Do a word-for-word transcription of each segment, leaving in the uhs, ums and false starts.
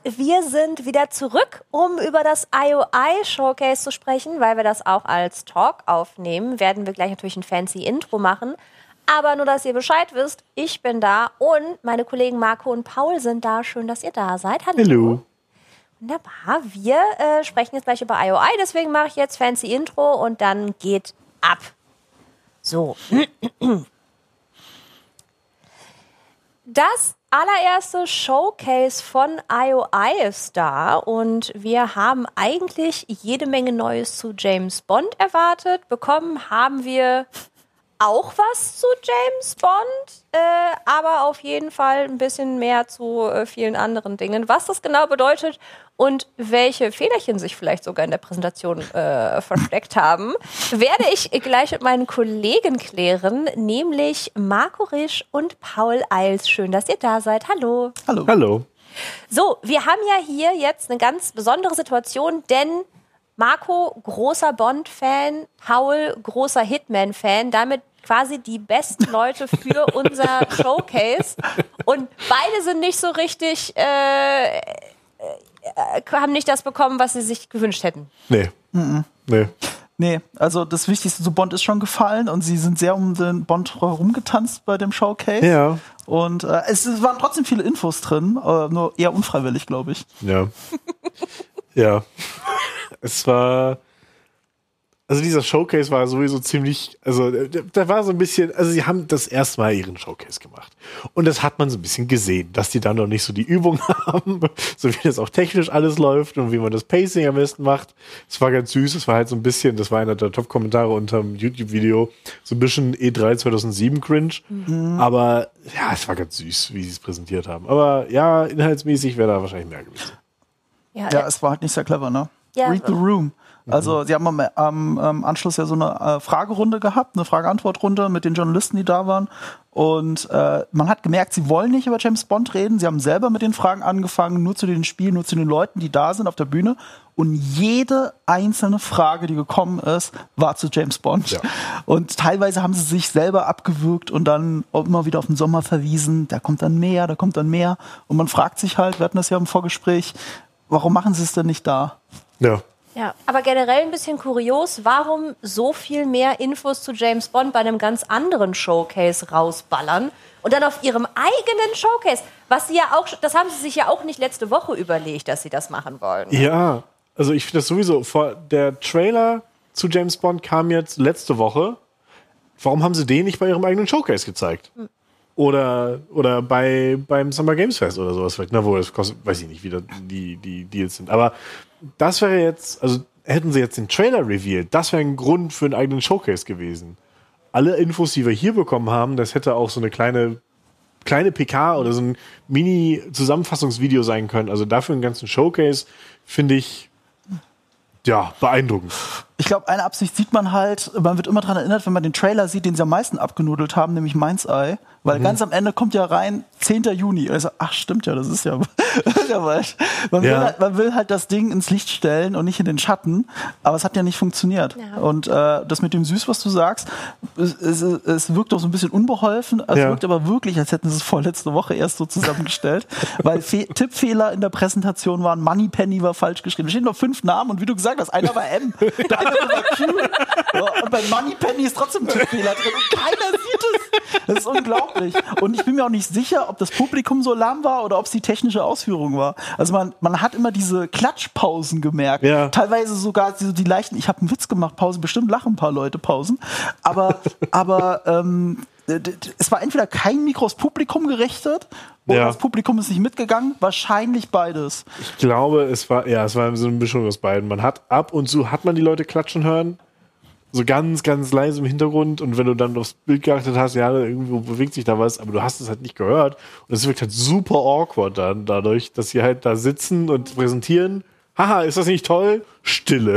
wir sind wieder zurück, um über das I O I-Showcase zu sprechen, weil wir das auch als Talk aufnehmen. Werden wir gleich natürlich ein fancy Intro machen. Aber nur, dass ihr Bescheid wisst, ich bin da und meine Kollegen Marco und Paul sind da. Schön, dass ihr da seid. Hallo. Hallo. Wunderbar. Wir äh, sprechen jetzt gleich über I O I, deswegen mache ich jetzt fancy Intro und dann geht ab. So. Das allererste Showcase von I O I ist da und wir haben eigentlich jede Menge Neues zu James Bond erwartet. Bekommen haben wir auch was zu James Bond, äh, aber auf jeden Fall ein bisschen mehr zu äh, vielen anderen Dingen. Was das genau bedeutet und welche Fehlerchen sich vielleicht sogar in der Präsentation äh, versteckt haben, werde ich gleich mit meinen Kollegen klären, nämlich Marco Risch und Paul Eils. Schön, dass ihr da seid. Hallo. Hallo. Hallo. So, wir haben ja hier jetzt eine ganz besondere Situation, denn Marco, großer Bond-Fan, Paul, großer Hitman-Fan, damit quasi die besten Leute für unser Showcase. Und beide sind nicht so richtig, äh, äh, haben nicht das bekommen, was sie sich gewünscht hätten. Nee. Mhm. Nee. Nee, also das Wichtigste zu Bond ist schon gefallen und sie sind sehr um den Bond herumgetanzt bei dem Showcase. Ja. Und äh, es, es waren trotzdem viele Infos drin, äh, nur eher unfreiwillig, glaube ich. Ja. Ja. Es war, also dieser Showcase war sowieso ziemlich, also da war so ein bisschen, also sie haben das erste Mal ihren Showcase gemacht. Und das hat man so ein bisschen gesehen, dass die da noch nicht so die Übung haben, so wie das auch technisch alles läuft und wie man das Pacing am besten macht. Es war ganz süß, es war halt so ein bisschen, das war einer der Top-Kommentare unter dem YouTube-Video, so ein bisschen E drei zweitausendsieben Cringe. Mhm. Aber ja, es war ganz süß, wie sie es präsentiert haben. Aber ja, inhaltsmäßig wäre da wahrscheinlich mehr gewesen. Ja, ja, es war halt nicht sehr clever, ne? Ja. Read the room. Also sie haben am, am, am Anschluss ja so eine äh, Fragerunde gehabt, eine Frage-Antwort-Runde mit den Journalisten, die da waren. Und äh, man hat gemerkt, sie wollen nicht über James Bond reden. Sie haben selber mit den Fragen angefangen, nur zu den Spielen, nur zu den Leuten, die da sind auf der Bühne. Und jede einzelne Frage, die gekommen ist, war zu James Bond. Ja. Und teilweise haben sie sich selber abgewürgt und dann immer wieder auf den Sommer verwiesen. Da kommt dann mehr, da kommt dann mehr. Und man fragt sich halt, wir hatten das ja im Vorgespräch, warum machen sie es denn nicht da? Ja. Ja, aber generell ein bisschen kurios, warum so viel mehr Infos zu James Bond bei einem ganz anderen Showcase rausballern und dann auf ihrem eigenen Showcase, was sie ja auch, das haben sie sich ja auch nicht letzte Woche überlegt, dass sie das machen wollen. Ja, also ich finde das sowieso, vor, der Trailer zu James Bond kam jetzt letzte Woche. Warum haben sie den nicht bei ihrem eigenen Showcase gezeigt? Hm. Oder, oder bei, beim Summer Games Fest oder sowas vielleicht. Na wohl, das kostet, weiß ich nicht, wie da die, die Deals sind. Aber das wäre jetzt, also hätten sie jetzt den Trailer revealed, das wäre ein Grund für einen eigenen Showcase gewesen. Alle Infos, die wir hier bekommen haben, das hätte auch so eine kleine, kleine P K oder so ein Mini-Zusammenfassungsvideo sein können. Also dafür einen ganzen Showcase finde ich, ja, beeindruckend. Ich glaube, eine Absicht sieht man halt, man wird immer daran erinnert, wenn man den Trailer sieht, den sie am meisten abgenudelt haben, nämlich Mind's Eye. Weil mhm. ganz am Ende kommt ja rein, zehnten Juni. Also, ach, stimmt ja, das ist ja, ja bald. Man, ja. Will halt, man will halt das Ding ins Licht stellen und nicht in den Schatten, aber es hat ja nicht funktioniert. Ja. Und äh, das mit dem Süß, was du sagst, es, es, es wirkt auch so ein bisschen unbeholfen, es ja. wirkt aber wirklich, als hätten sie es vorletzte Woche erst so zusammengestellt. Weil Fe- Tippfehler in der Präsentation waren, Moneypenny war falsch geschrieben. Da stehen noch fünf Namen und wie du gesagt hast, einer war M, der andere war Q. Ja, und bei Moneypenny ist trotzdem ein Tippfehler drin und keiner sieht es. Das ist unglaublich. Und ich bin mir auch nicht sicher, ob das Publikum so lahm war oder ob es die technische Ausführung war. Also man, man hat immer diese Klatschpausen gemerkt. Ja. Teilweise sogar die, die leichten, ich habe einen Witz gemacht, Pausen, bestimmt lachen ein paar Leute Pausen. Aber, aber ähm, es war entweder kein Mikro aufs Publikum gerichtet oder ja. das Publikum ist nicht mitgegangen. Wahrscheinlich beides. Ich glaube, es war, ja, es war so eine Mischung aus beiden. Man hat ab und zu hat man die Leute klatschen hören. So ganz, ganz leise im Hintergrund und wenn du dann aufs Bild geachtet hast, ja, irgendwo bewegt sich da was, aber du hast es halt nicht gehört und es wirkt halt super awkward dann dadurch, dass sie halt da sitzen und präsentieren. Haha, ist das nicht toll? Stille.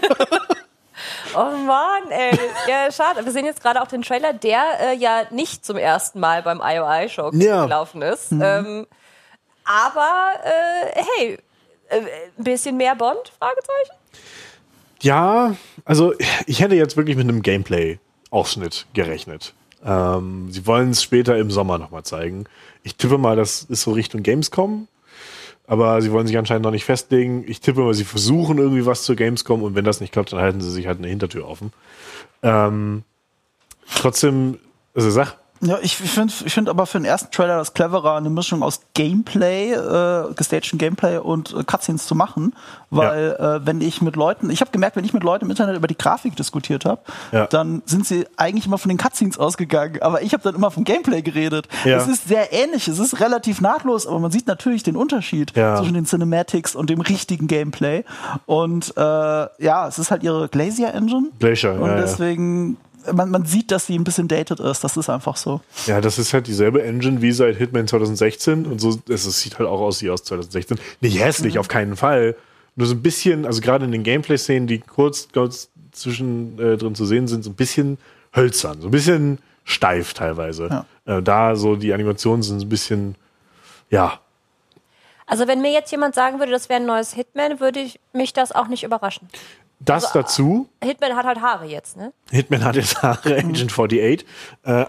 Oh Mann, ey. Ja, schade. Wir sehen jetzt gerade auch den Trailer, der äh, ja nicht zum ersten Mal beim I O I-Show ja. gelaufen ist. Mhm. Ähm, aber, äh, hey, äh, ein bisschen mehr Bond? Fragezeichen? Ja, also ich hätte jetzt wirklich mit einem Gameplay-Ausschnitt gerechnet. Ähm, sie wollen es später im Sommer nochmal zeigen. Ich tippe mal, das ist so Richtung Gamescom. aber sie wollen sich anscheinend noch nicht festlegen. Ich tippe mal, sie versuchen irgendwie was zur Gamescom und wenn das nicht klappt, dann halten sie sich halt eine Hintertür offen. Ähm, trotzdem, also sag. Ja, ich finde ich find aber für den ersten Trailer das cleverer, eine Mischung aus Gameplay, äh, gestagten Gameplay und äh, Cutscenes zu machen, weil ja. äh, wenn ich mit Leuten, ich habe gemerkt, wenn ich mit Leuten im Internet über die Grafik diskutiert habe, ja. dann sind sie eigentlich immer von den Cutscenes ausgegangen, aber ich habe dann immer vom Gameplay geredet. Ja. Es ist sehr ähnlich, es ist relativ nahtlos, aber man sieht natürlich den Unterschied ja. zwischen den Cinematics und dem richtigen Gameplay und äh, ja, es ist halt ihre Glacier Engine Glacier, und ja, deswegen Man, man sieht, dass sie ein bisschen dated ist. Das ist einfach so. Ja, das ist halt dieselbe Engine wie seit Hitman zwanzig sechzehn. Und so, es, es sieht halt auch aus wie aus zwanzig sechzehn. Nicht hässlich, mhm. auf keinen Fall. Nur so ein bisschen, also gerade in den Gameplay-Szenen, die kurz, kurz zwischen äh, drin zu sehen sind, so ein bisschen hölzern. So ein bisschen steif teilweise. Ja. Äh, da so die Animationen sind so ein bisschen, ja. Also wenn mir jetzt jemand sagen würde, das wäre ein neues Hitman, würde ich mich das auch nicht überraschen. Das also, dazu. Hitman hat halt Haare jetzt, ne? Hitman hat jetzt Haare, Agent achtundvierzig. Äh,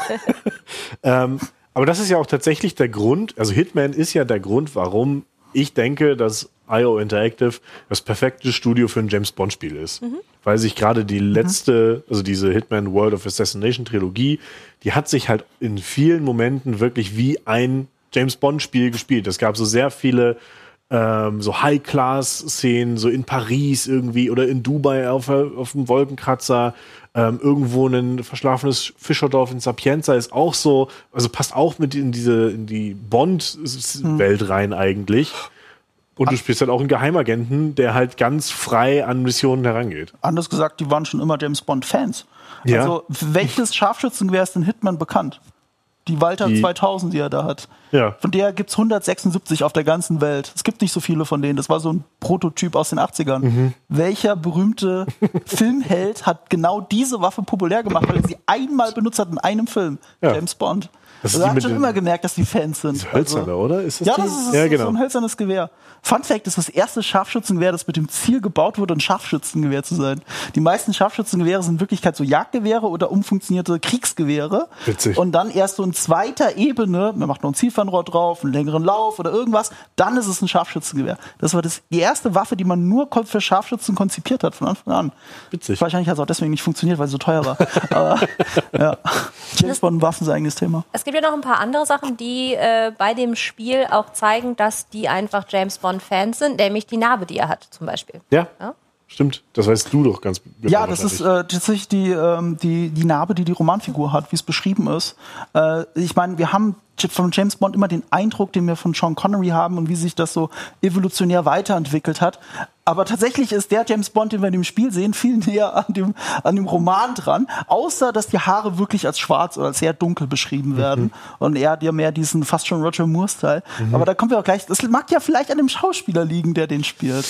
ähm, aber das ist ja auch tatsächlich der Grund, also Hitman ist ja der Grund, warum ich denke, dass I O Interactive das perfekte Studio für ein James-Bond-Spiel ist. Mhm. Weil sich gerade die letzte, also diese Hitman World of Assassination Trilogie, die hat sich halt in vielen Momenten wirklich wie ein James-Bond-Spiel gespielt. Es gab so sehr viele Ähm, so High-Class-Szenen, so in Paris irgendwie oder in Dubai auf, auf dem Wolkenkratzer, ähm, irgendwo ein verschlafenes Fischerdorf in Sapienza ist auch so, also passt auch mit in diese, in die Bond-Welt rein eigentlich. Und du spielst halt auch einen Geheimagenten, der halt ganz frei an Missionen herangeht. Anders gesagt, die waren schon immer James-Bond-Fans. Ja. Also, welches Scharfschützengewehr ist denn Hitman bekannt? Die Walter die, zweitausend, die er da hat. Ja. Von der gibt's hundertsechsundsiebzig auf der ganzen Welt. Es gibt nicht so viele von denen. Das war so ein Prototyp aus den achtzigern. Mhm. Welcher berühmte Filmheld hat genau diese Waffe populär gemacht, weil er sie einmal benutzt hat in einem Film? Ja. James Bond. Das also, hat schon immer gemerkt, dass die Fans sind. Das hölzerne, also, oder? Ist das ja, die? das ist, ja, ist genau. so ein hölzernes Gewehr. Fun Fact ist das erste Scharfschützengewehr, das mit dem Ziel gebaut wurde, ein Scharfschützengewehr zu sein. Die meisten Scharfschützengewehre sind in Wirklichkeit so Jagdgewehre oder umfunktionierte Kriegsgewehre. Witzig. Und dann erst so in zweiter Ebene, man macht noch ein Zielfernrohr drauf, einen längeren Lauf oder irgendwas, dann ist es ein Scharfschützengewehr. Das war das, die erste Waffe, die man nur für Scharfschützen konzipiert hat, von Anfang an. Witzig. Wahrscheinlich hat es auch deswegen nicht funktioniert, weil es so teuer war. Aber ja, James Bond, Waffen ist ein eigenes Thema. Es gibt ja noch ein paar andere Sachen, die äh, bei dem Spiel auch zeigen, dass die einfach James Bond-Fans sind, nämlich die Narbe, die er hat, zum Beispiel. Ja, ja? Stimmt. Das weißt du doch ganz genau. Ja, das ist äh, tatsächlich die, ähm, die, die Narbe, die die Romanfigur hat, wie es beschrieben ist. Äh, ich meine, wir haben von James Bond immer den Eindruck, den wir von Sean Connery haben und wie sich das so evolutionär weiterentwickelt hat. Aber tatsächlich ist der James Bond, den wir in dem Spiel sehen, viel näher an dem, an dem Roman dran. Außer, dass die Haare wirklich als schwarz oder als sehr dunkel beschrieben werden. Mhm. Und er hat ja mehr diesen fast schon Roger Moore-Style. Mhm. Aber da kommen wir auch gleich, das mag ja vielleicht an dem Schauspieler liegen, der den spielt.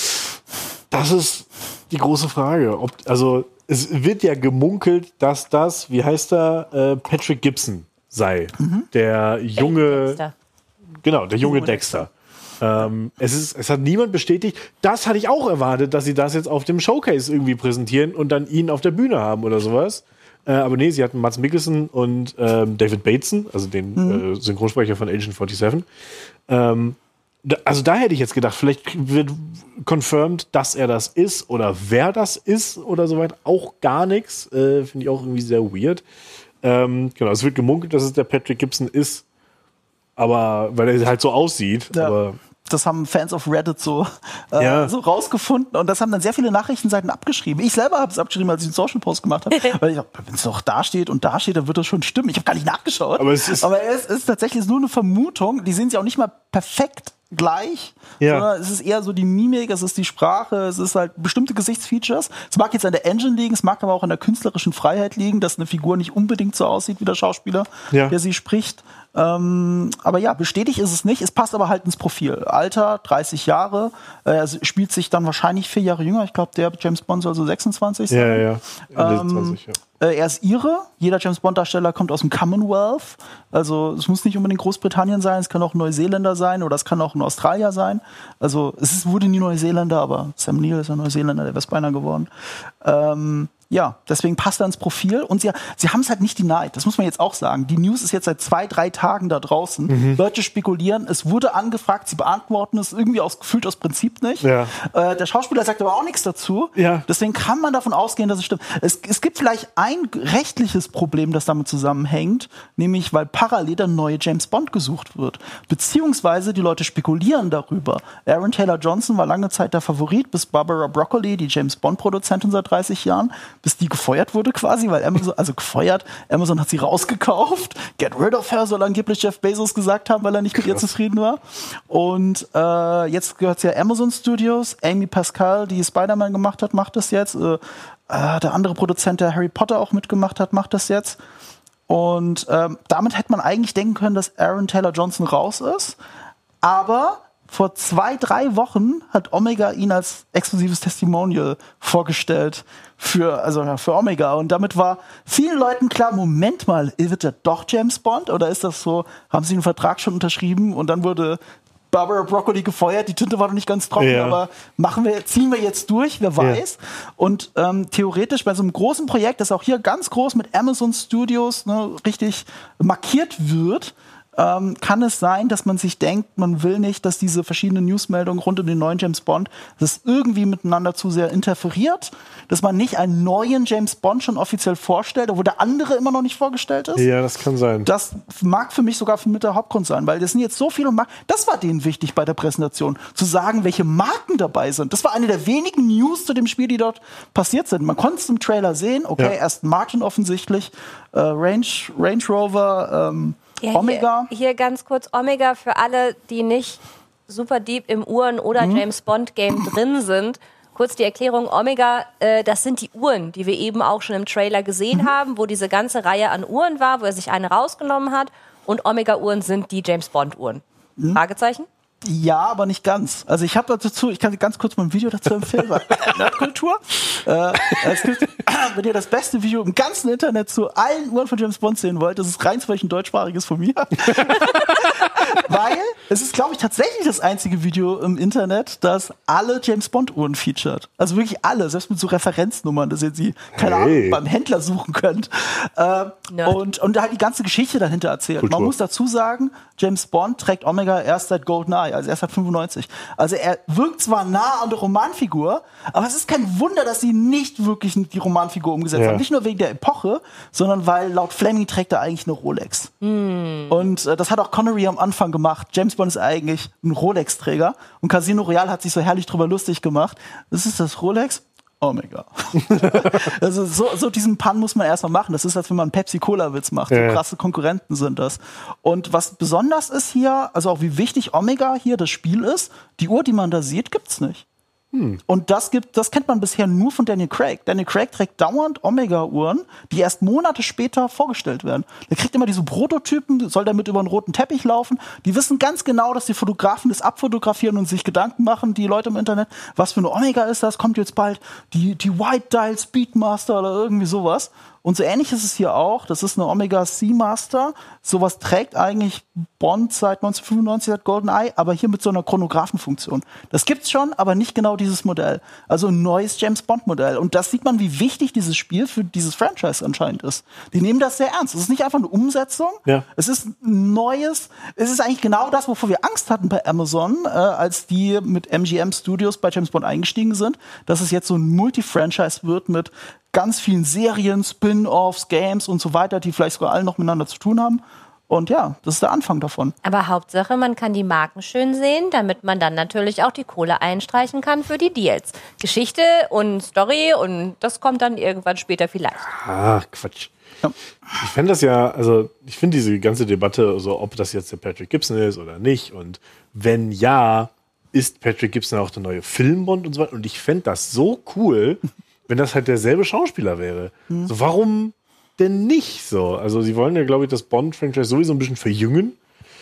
Das ist die große Frage. Ob, also es wird ja gemunkelt, dass das, wie heißt er, äh, Patrick Gibson sei. Mhm. Der junge, Dexter. Genau, der junge, junge Dexter. Dexter. Ähm, es, ist, es hat niemand bestätigt. Das hatte ich auch erwartet, dass sie das jetzt auf dem Showcase irgendwie präsentieren und dann ihn auf der Bühne haben oder sowas. Äh, aber nee, sie hatten Mads Mikkelsen und ähm, David Bateson, also den mhm. äh, Synchronsprecher von Agent siebenundvierzig. Ähm, da, also da hätte ich jetzt gedacht, vielleicht wird confirmed, dass er das ist oder wer das ist oder soweit. Auch gar nichts. Äh, finde ich auch irgendwie sehr weird. Ähm, genau, es wird gemunkelt, dass es der Patrick Gibson ist, aber weil er halt so aussieht. Ja, aber das haben Fans auf Reddit so, äh, ja. so rausgefunden und das haben dann sehr viele Nachrichtenseiten abgeschrieben. Ich selber habe es abgeschrieben, als ich einen Social Post gemacht habe, weil ich dachte, wenn es doch da steht und da steht, dann wird das schon stimmen. Ich habe gar nicht nachgeschaut. Aber es ist, aber es ist tatsächlich nur eine Vermutung. Die sehen sie auch nicht mal perfekt gleich, ja. sondern es ist eher so die Mimik, es ist die Sprache, es ist halt bestimmte Gesichtsfeatures. Es mag jetzt an der Engine liegen, es mag aber auch an der künstlerischen Freiheit liegen, dass eine Figur nicht unbedingt so aussieht wie der Schauspieler, ja. der sie spricht. Ähm, aber ja, bestätigt ist es nicht. Es passt aber halt ins Profil. Alter, dreißig Jahre. Äh, er spielt sich dann wahrscheinlich vier Jahre jünger. Ich glaube, der James Bond soll so sechsundzwanzig sein. Ja, ja. Ähm, zwanzig, ja. Äh, er ist Ire. Jeder James Bond-Darsteller kommt aus dem Commonwealth. Also es muss nicht unbedingt Großbritannien sein. Es kann auch ein Neuseeländer sein oder es kann auch ein Australier sein. Also es ist, wurde nie Neuseeländer, aber Sam Neill ist ein Neuseeländer, der wäre es beinahe geworden. Ähm, Ja, deswegen passt er ins Profil. Und sie, sie haben es halt nicht denied. Das muss man jetzt auch sagen. Die News ist jetzt seit zwei, drei Tagen da draußen. Mhm. Leute spekulieren. Es wurde angefragt. Sie beantworten es irgendwie aus, gefühlt aus Prinzip nicht. Ja. Äh, der Schauspieler sagt aber auch nichts dazu. Ja. Deswegen kann man davon ausgehen, dass es stimmt. Es, es gibt vielleicht ein rechtliches Problem, das damit zusammenhängt. Nämlich, weil parallel der neue James Bond gesucht wird. Beziehungsweise die Leute spekulieren darüber. Aaron Taylor Johnson war lange Zeit der Favorit, bis Barbara Broccoli, die James Bond-Produzentin seit dreißig Jahren, bis die gefeuert wurde quasi, weil Amazon, also gefeuert, Amazon hat sie rausgekauft. Get rid of her, soll angeblich Jeff Bezos gesagt haben, weil er nicht mit ihr zufrieden war. Und äh, jetzt gehört sie ja Amazon Studios. Amy Pascal, die Spider-Man gemacht hat, macht das jetzt. Äh, äh, der andere Produzent, der Harry Potter auch mitgemacht hat, macht das jetzt. Und ähm, damit hätte man eigentlich denken können, dass Aaron Taylor Johnson raus ist. Aber vor zwei, drei Wochen hat Omega ihn als exklusives Testimonial vorgestellt für, also ja, für Omega. Und damit war vielen Leuten klar, Moment mal, wird er doch James Bond? Oder ist das so, haben sie einen Vertrag schon unterschrieben und dann wurde Barbara Broccoli gefeuert, die Tinte war noch nicht ganz trocken, ja. aber machen wir, ziehen wir jetzt durch, wer weiß. Ja. Und ähm, theoretisch bei so einem großen Projekt, das auch hier ganz groß mit Amazon Studios ne, richtig markiert wird, Ähm, kann es sein, dass man sich denkt, man will nicht, dass diese verschiedenen Newsmeldungen rund um den neuen James Bond, dass es irgendwie miteinander zu sehr interferiert, dass man nicht einen neuen James Bond schon offiziell vorstellt, obwohl der andere immer noch nicht vorgestellt ist. Ja, das kann sein. Das mag für mich sogar mit der Hauptgrund sein, weil das sind jetzt so viele Marken. Das war denen wichtig bei der Präsentation, zu sagen, welche Marken dabei sind. Das war eine der wenigen News zu dem Spiel, die dort passiert sind. Man konnte es im Trailer sehen, okay, ja. erst Martin offensichtlich, äh, Range, Range Rover, ähm, Ja, Omega. Hier, hier ganz kurz Omega für alle, die nicht super deep im Uhren- oder mhm. James-Bond-Game drin sind. Kurz die Erklärung, Omega, äh, das sind die Uhren, die wir eben auch schon im Trailer gesehen mhm. haben, wo diese ganze Reihe an Uhren war, wo er sich eine rausgenommen hat. Und Omega-Uhren sind die James-Bond-Uhren. Mhm. Fragezeichen? Ja, aber nicht ganz. Also ich habe dazu, ich kann ganz kurz mal ein Video dazu empfehlen, weil Nerdkultur. Äh, es gibt, wenn ihr das beste Video im ganzen Internet zu allen Uhren von James Bond sehen wollt, das ist rein zufällig ein deutschsprachiges von mir. Weil es ist, glaube ich, tatsächlich das einzige Video im Internet, das alle James Bond Uhren featuret. Also wirklich alle, selbst mit so Referenznummern, dass ihr sie, keine hey. Ahnung, beim Händler suchen könnt. Äh, und, und halt die ganze Geschichte dahinter erzählt. Kultur. Man muss dazu sagen, James Bond trägt Omega erst seit GoldenEye, also erst seit fünfundneunzig. Also er wirkt zwar nah an der Romanfigur, aber es ist kein Wunder, dass sie nicht wirklich die Romanfigur umgesetzt ja. haben. Nicht nur wegen der Epoche, sondern weil laut Fleming trägt er eigentlich eine Rolex. Mm. Und äh, das hat auch Connery am Anfang gemacht. James Bond ist eigentlich ein Rolex-Träger und Casino Royale hat sich so herrlich drüber lustig gemacht. Das ist das Rolex? Omega. Also so, so diesen Pun muss man erstmal machen. Das ist, als wenn man einen Pepsi-Cola-Witz macht. So ja. krasse Konkurrenten sind das. Und was besonders ist hier, also auch wie wichtig Omega hier das Spiel ist, die Uhr, die man da sieht, gibt's nicht. Hm. Und das gibt, das kennt man bisher nur von Daniel Craig. Daniel Craig trägt dauernd Omega-Uhren, die erst Monate später vorgestellt werden. Der kriegt immer diese Prototypen, soll damit über einen roten Teppich laufen. Die wissen ganz genau, dass die Fotografen das abfotografieren und sich Gedanken machen, die Leute im Internet, was für eine Omega ist das, kommt jetzt bald die, die White Dial Speedmaster oder irgendwie sowas. Und so ähnlich ist es hier auch. Das ist eine Omega Seamaster. Sowas trägt eigentlich Bond seit neunzehnhundertfünfundneunzig, seit GoldenEye, aber hier mit so einer Chronographenfunktion. Das gibt's schon, aber nicht genau dieses Modell. Also ein neues James-Bond-Modell. Und das sieht man, wie wichtig dieses Spiel für dieses Franchise anscheinend ist. Die nehmen das sehr ernst. Es ist nicht einfach eine Umsetzung. Ja. Es ist ein neues. Es ist eigentlich genau das, wovor wir Angst hatten bei Amazon, äh, als die mit M G M Studios bei James Bond eingestiegen sind, dass es jetzt so ein Multi-Franchise wird mit ganz vielen Serien, Spin-Offs, Games und so weiter, die vielleicht sogar alle noch miteinander zu tun haben. Und ja, das ist der Anfang davon. Aber Hauptsache, man kann die Marken schön sehen, damit man dann natürlich auch die Kohle einstreichen kann für die Deals. Geschichte und Story und das kommt dann irgendwann später vielleicht. Ah, Quatsch. Ja. Ich fände das ja, also ich finde diese ganze Debatte, also ob das jetzt der Patrick Gibson ist oder nicht und wenn ja, ist Patrick Gibson auch der neue Filmbond und so weiter. Und ich fände das so cool, wenn das halt derselbe Schauspieler wäre. Mhm. So, warum denn nicht so? Also sie wollen ja, glaube ich, das Bond-Franchise sowieso ein bisschen verjüngen.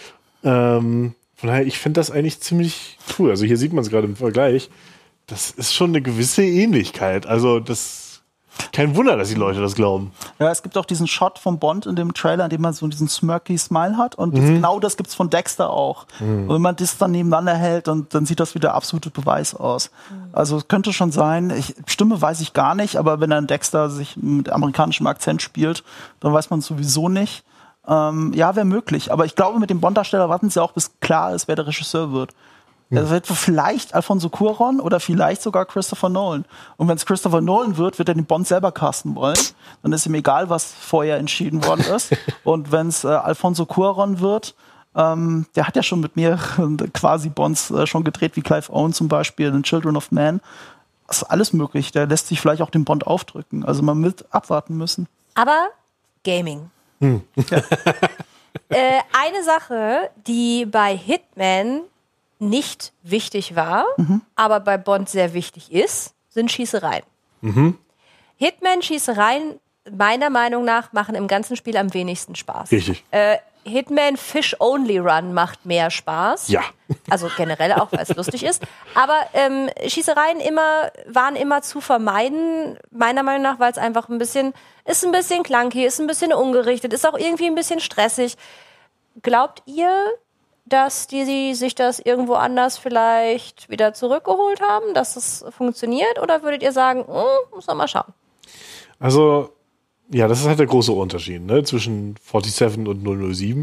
Ähm, von daher, ich finde das eigentlich ziemlich cool. Also hier sieht man es gerade im Vergleich. Das ist schon eine gewisse Ähnlichkeit. Also das Kein Wunder, dass die Leute das glauben. Ja, es gibt auch diesen Shot vom Bond in dem Trailer, in dem man so diesen smirky Smile hat. Und das, genau das gibt's von Dexter auch. Und wenn man das dann nebeneinander hält, und dann sieht das wie der absolute Beweis aus. Also es könnte schon sein, ich, Stimme weiß ich gar nicht, aber wenn ein Dexter sich mit amerikanischem Akzent spielt, dann weiß man sowieso nicht. Ähm, ja, wäre möglich. Aber ich glaube, mit dem Bond-Darsteller warten sie auch, bis klar ist, wer der Regisseur wird. Das wird vielleicht Alfonso Cuarón oder vielleicht sogar Christopher Nolan. Und wenn es Christopher Nolan wird, wird er den Bond selber casten wollen. Dann ist ihm egal, was vorher entschieden worden ist. Und wenn es äh, Alfonso Cuarón wird, ähm, der hat ja schon mit mir quasi Bonds äh, schon gedreht, wie Clive Owen zum Beispiel in Children of Man. Das ist alles möglich. Der lässt sich vielleicht auch den Bond aufdrücken. Also man wird abwarten müssen. Aber Gaming. Hm. Ja. äh, eine Sache, die bei Hitman nicht wichtig war, mhm. aber bei Bond sehr wichtig ist, sind Schießereien. Mhm. Hitman-Schießereien, meiner Meinung nach, machen im ganzen Spiel am wenigsten Spaß. Richtig. Äh, Hitman Fish-Only-Run macht mehr Spaß. Ja. Also generell auch, weil es lustig ist. Aber ähm, Schießereien immer, waren immer zu vermeiden, meiner Meinung nach, weil es einfach ein bisschen, ist ein bisschen clunky, ist ein bisschen ungerichtet, ist auch irgendwie ein bisschen stressig. Glaubt ihr, dass die, die sich das irgendwo anders vielleicht wieder zurückgeholt haben, dass es funktioniert? Oder würdet ihr sagen, oh, muss man mal schauen? Also, ja, das ist halt der große Unterschied, ne, zwischen siebenundvierzig und null null sieben.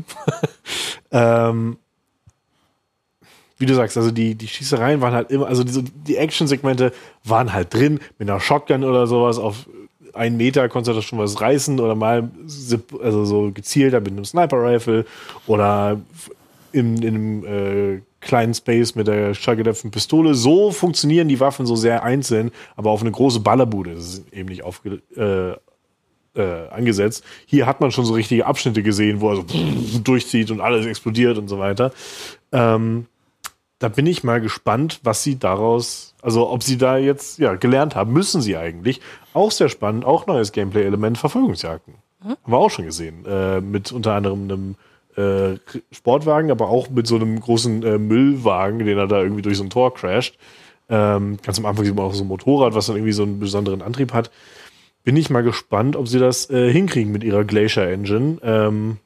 ähm, wie du sagst, also die, die Schießereien waren halt immer, also die, die Action-Segmente waren halt drin, mit einer Shotgun oder sowas, auf einen Meter konntest du das schon was reißen oder mal also so gezielter mit einem Sniper-Rifle oder in, in einem äh, kleinen Space mit der schallgedämpften Pistole. So funktionieren die Waffen so sehr einzeln, aber auf eine große Ballerbude ist es eben nicht aufge, äh, äh, angesetzt. Hier hat man schon so richtige Abschnitte gesehen, wo er so durchzieht und alles explodiert und so weiter. Ähm, da bin ich mal gespannt, was sie daraus, also ob sie da jetzt ja gelernt haben, müssen sie eigentlich. Auch sehr spannend, auch neues Gameplay-Element, Verfolgungsjagden. Mhm. Haben wir auch schon gesehen. Äh, mit unter anderem einem Äh, Sportwagen, aber auch mit so einem großen äh, Müllwagen, den er da irgendwie durch so ein Tor crasht. Ähm, ganz am Anfang sieht man auch so ein Motorrad, was dann irgendwie so einen besonderen Antrieb hat. Bin ich mal gespannt, ob sie das äh, hinkriegen mit ihrer Glacier Engine. Ähm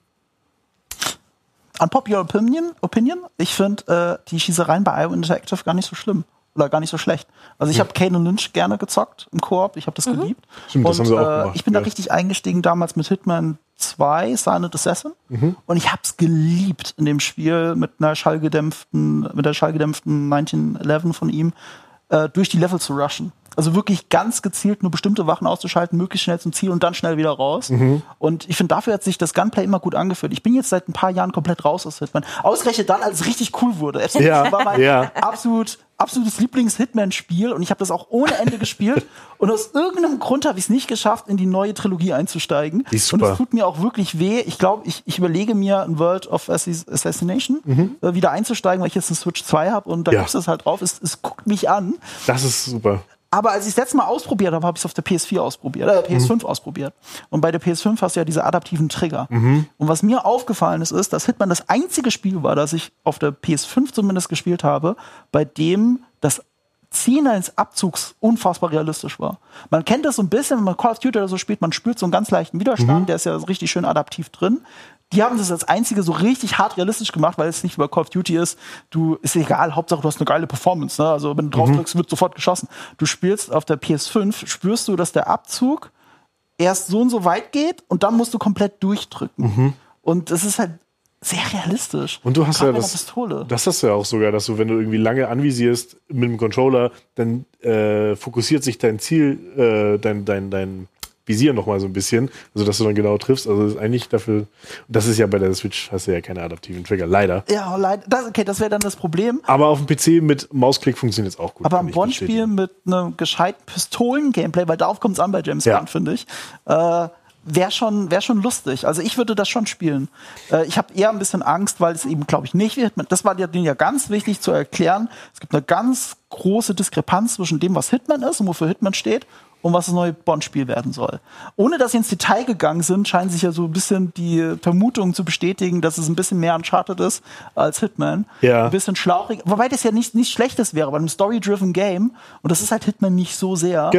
Unpopular Opinion, Opinion. Ich finde äh, die Schießereien bei I O Interactive gar nicht so schlimm. Oder gar nicht so schlecht. Also ich ja. habe Kane und Lynch gerne gezockt im Koop. Ich habe das mhm. geliebt. Stimmt, und das haben sie auch äh, gemacht. ich bin ja. da richtig eingestiegen damals mit Hitman zwei, Silent Assassin. Mhm. Und ich habe es geliebt in dem Spiel mit einer schallgedämpften, mit der schallgedämpften neunzehnhundertelf von ihm äh, durch die Level zu rushen. Also wirklich ganz gezielt nur bestimmte Wachen auszuschalten, möglichst schnell zum Ziel und dann schnell wieder raus. Mhm. Und ich finde, dafür hat sich das Gunplay immer gut angefühlt. Ich bin jetzt seit ein paar Jahren komplett raus aus Hitman. Ausgerechnet dann, als es richtig cool wurde. Es ja. war mein ja. absolut, absolutes Lieblings-Hitman-Spiel und ich habe das auch ohne Ende gespielt. Und aus irgendeinem Grund habe ich es nicht geschafft, in die neue Trilogie einzusteigen. Die ist super. Und es tut mir auch wirklich weh. Ich glaube, ich, ich überlege mir, ein World of Assassination mhm. äh, wieder einzusteigen, weil ich jetzt eine Switch zwei habe und da ja. gibt's das halt drauf. Es, es guckt mich an. Das ist super. Aber als ich es letztes Mal ausprobiert habe, habe ich es auf der P S vier ausprobiert, äh, P S fünf mhm. ausprobiert. Und bei der P S fünf hast du ja diese adaptiven Trigger. Mhm. Und was mir aufgefallen ist, ist, dass Hitman das einzige Spiel war, das ich auf der P S fünf zumindest gespielt habe, bei dem das Ziehen eines Abzugs unfassbar realistisch war. Man kennt das so ein bisschen, wenn man Call of Duty oder so spielt, man spürt so einen ganz leichten Widerstand, mhm. der ist ja richtig schön adaptiv drin. Die haben das als einzige so richtig hart realistisch gemacht, weil es nicht wie bei Call of Duty ist, du, ist egal, Hauptsache du hast eine geile Performance, ne? Also wenn du drauf drückst, wird sofort geschossen. Du spielst auf der P S fünf, spürst du, dass der Abzug erst so und so weit geht und dann musst du komplett durchdrücken. Mhm. Und das ist halt sehr realistisch. Und du hast Gerade ja das, Pistole. das hast du ja auch sogar, dass du, wenn du irgendwie lange anvisierst mit dem Controller, dann äh, fokussiert sich dein Ziel, äh, dein, dein, dein Visier noch mal so ein bisschen, also dass du dann genau triffst. Also das ist eigentlich dafür, das ist ja bei der Switch, hast du ja keine adaptiven Trigger, leider. Ja, leider. Das, okay, das wäre dann das Problem. Aber auf dem P C mit Mausklick funktioniert es auch gut. Aber ein Bond-Spiel mit einem gescheiten Pistolen-Gameplay, weil darauf kommt es an bei James ja. Bond, finde ich, äh, wäre schon, wär schon lustig. Also ich würde das schon spielen. Äh, ich habe eher ein bisschen Angst, weil es eben, glaube ich, nicht wird. Das war denen ja ganz wichtig zu erklären. Es gibt eine ganz große Diskrepanz zwischen dem, was Hitman ist und wofür Hitman steht und was das neue Bond-Spiel werden soll. Ohne dass sie ins Detail gegangen sind, scheinen sich ja so ein bisschen die Vermutungen zu bestätigen, dass es ein bisschen mehr Uncharted ist als Hitman. Ja. Ein bisschen schlauchig. Wobei das ja nicht, nicht Schlechtes wäre, bei einem Story-driven Game. Und das ist halt Hitman nicht so sehr. Genau.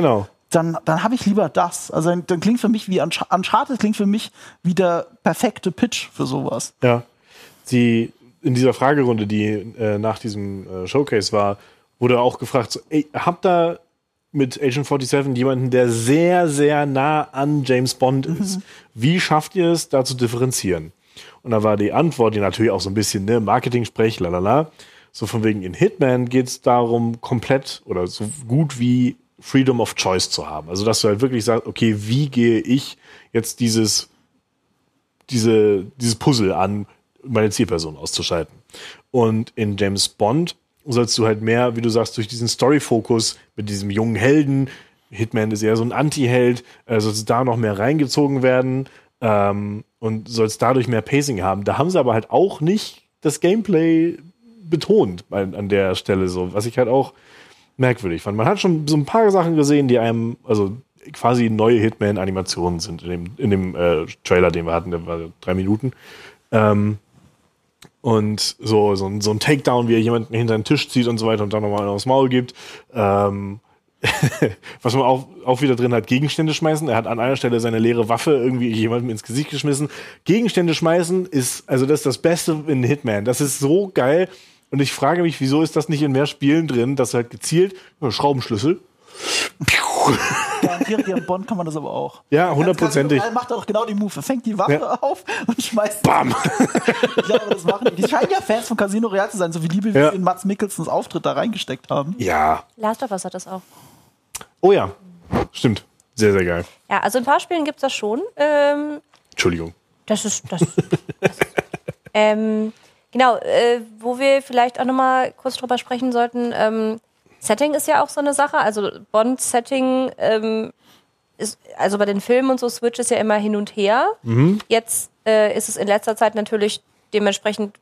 dann, dann habe ich lieber das. Also dann, dann klingt für mich wie Unch- Uncharted, klingt für mich wie der perfekte Pitch für sowas. Ja. Die, in dieser Fragerunde, die äh, nach diesem äh, Showcase war, wurde auch gefragt, so, ey, habt ihr mit Agent siebenundvierzig jemanden, der sehr, sehr nah an James Bond ist? Mhm. Wie schafft ihr es, da zu differenzieren? Und da war die Antwort, die natürlich auch so ein bisschen, ne, Marketing-Sprech, lalala, so von wegen in Hitman geht es darum, komplett oder so gut wie Freedom of Choice zu haben. Also, dass du halt wirklich sagst, okay, wie gehe ich jetzt dieses, diese, dieses Puzzle an, meine Zielperson auszuschalten? Und in James Bond sollst du halt mehr, wie du sagst, durch diesen Story-Fokus mit diesem jungen Helden, Hitman ist eher so ein Anti-Held, äh, sollst du da noch mehr reingezogen werden ähm, und sollst dadurch mehr Pacing haben. Da haben sie aber halt auch nicht das Gameplay betont an, an der Stelle, so, was ich halt auch merkwürdig fand. Man hat schon so ein paar Sachen gesehen, die einem, also quasi neue Hitman-Animationen sind in dem, in dem äh, Trailer, den wir hatten, der war drei Minuten. Ähm, Und so, so, ein, so ein Takedown, wie er jemanden hinter den Tisch zieht und so weiter und dann nochmal aufs Maul gibt. Ähm, was man auch, auch wieder drin hat, Gegenstände schmeißen. Er hat an einer Stelle seine leere Waffe irgendwie jemandem ins Gesicht geschmissen. Gegenstände schmeißen ist, also das ist das Beste in Hitman. Das ist so geil. Und ich frage mich, wieso ist das nicht in mehr Spielen drin, dass halt gezielt, Schraubenschlüssel. Garantiert, hier in Bond kann man das aber auch. Ja, hundertprozentig. Er macht doch genau die Move. Er fängt die Waffe ja. auf und schmeißt. Bam! Ich glaube, das machen die. Die scheinen ja Fans von Casino Royale zu sein, so wie Liebe, wie ja. sie in Mads Mikkelsens Auftritt da reingesteckt haben. Ja. Last of Us hat das auch. Oh ja, stimmt. Sehr, sehr geil. Ja, also in ein paar Spielen gibt es das schon. Ähm, Entschuldigung. Das ist, das, das ähm, genau, äh, wo wir vielleicht auch nochmal kurz drüber sprechen sollten, ähm, Setting ist ja auch so eine Sache, also Bond-Setting ähm, ist, also bei den Filmen und so Switch ist ja immer hin und her. Mhm. Jetzt äh, ist es in letzter Zeit natürlich dementsprechend,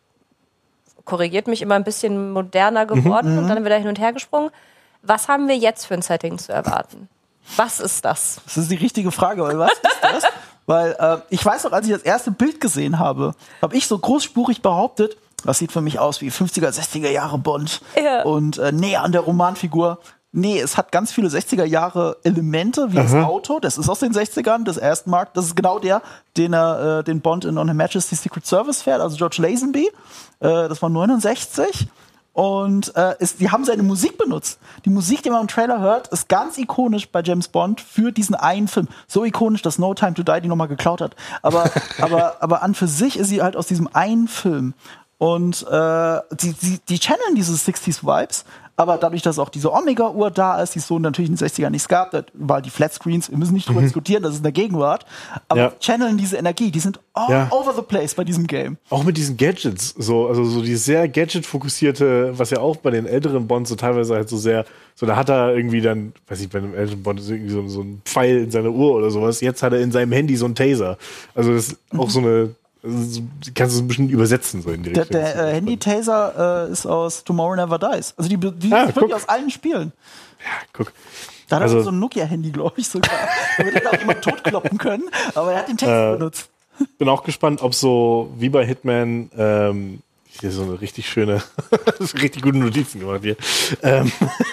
korrigiert mich, immer ein bisschen moderner geworden mhm. und dann wieder hin und her gesprungen. Was haben wir jetzt für ein Setting zu erwarten? Was ist das? Das ist die richtige Frage, weil was ist das? Weil äh, ich weiß noch, als ich das erste Bild gesehen habe, habe ich so großspurig behauptet, das sieht für mich aus wie fünfziger, sechziger Jahre Bond ja. und äh, näher an der Romanfigur. Nee, es hat ganz viele sechziger Jahre Elemente, wie Aha. das Auto, das ist aus den sechzigern, das Aston Martin, das ist genau der, den er, äh, den Bond in On Her Majesty's Secret Service fährt, also George Lazenby, äh, das war neunundsechzig. Und äh, ist, die haben seine Musik benutzt. Die Musik, die man im Trailer hört, ist ganz ikonisch bei James Bond für diesen einen Film. So ikonisch, dass No Time to Die die nochmal geklaut hat. Aber, aber, aber an für sich ist sie halt aus diesem einen Film. Und äh, die, die, die channeln diese sechziger-Vibes, aber dadurch, dass auch diese Omega-Uhr da ist, die es so natürlich in den sechzigern nicht gab, da war die Flatscreens, wir müssen nicht drüber mhm. diskutieren, das ist in der Gegenwart, aber ja. channeln diese Energie, die sind all ja. over the place bei diesem Game. Auch mit diesen Gadgets, so, also so die sehr Gadget-fokussierte, was ja auch bei den älteren Bonds so teilweise halt so sehr, so da hat er irgendwie dann, weiß ich, bei einem älteren Bond ist irgendwie so, so ein Pfeil in seiner Uhr oder sowas, jetzt hat er in seinem Handy so einen Taser. Also das ist auch mhm. so eine, also kannst du es ein bisschen übersetzen, so in die Richtung. Der, der äh, Handy-Taser äh, ist aus Tomorrow Never Dies. Also die, die ah, wirklich aus allen Spielen. Ja, guck. Da hat also, er so ein Nokia-Handy, glaube ich, sogar. Damit hätte auch jemand totkloppen können, aber er hat den Taser äh, benutzt. Bin auch gespannt, ob so wie bei Hitman, ähm, hier so eine richtig schöne, richtig gute Notizen gemacht hier. Ähm,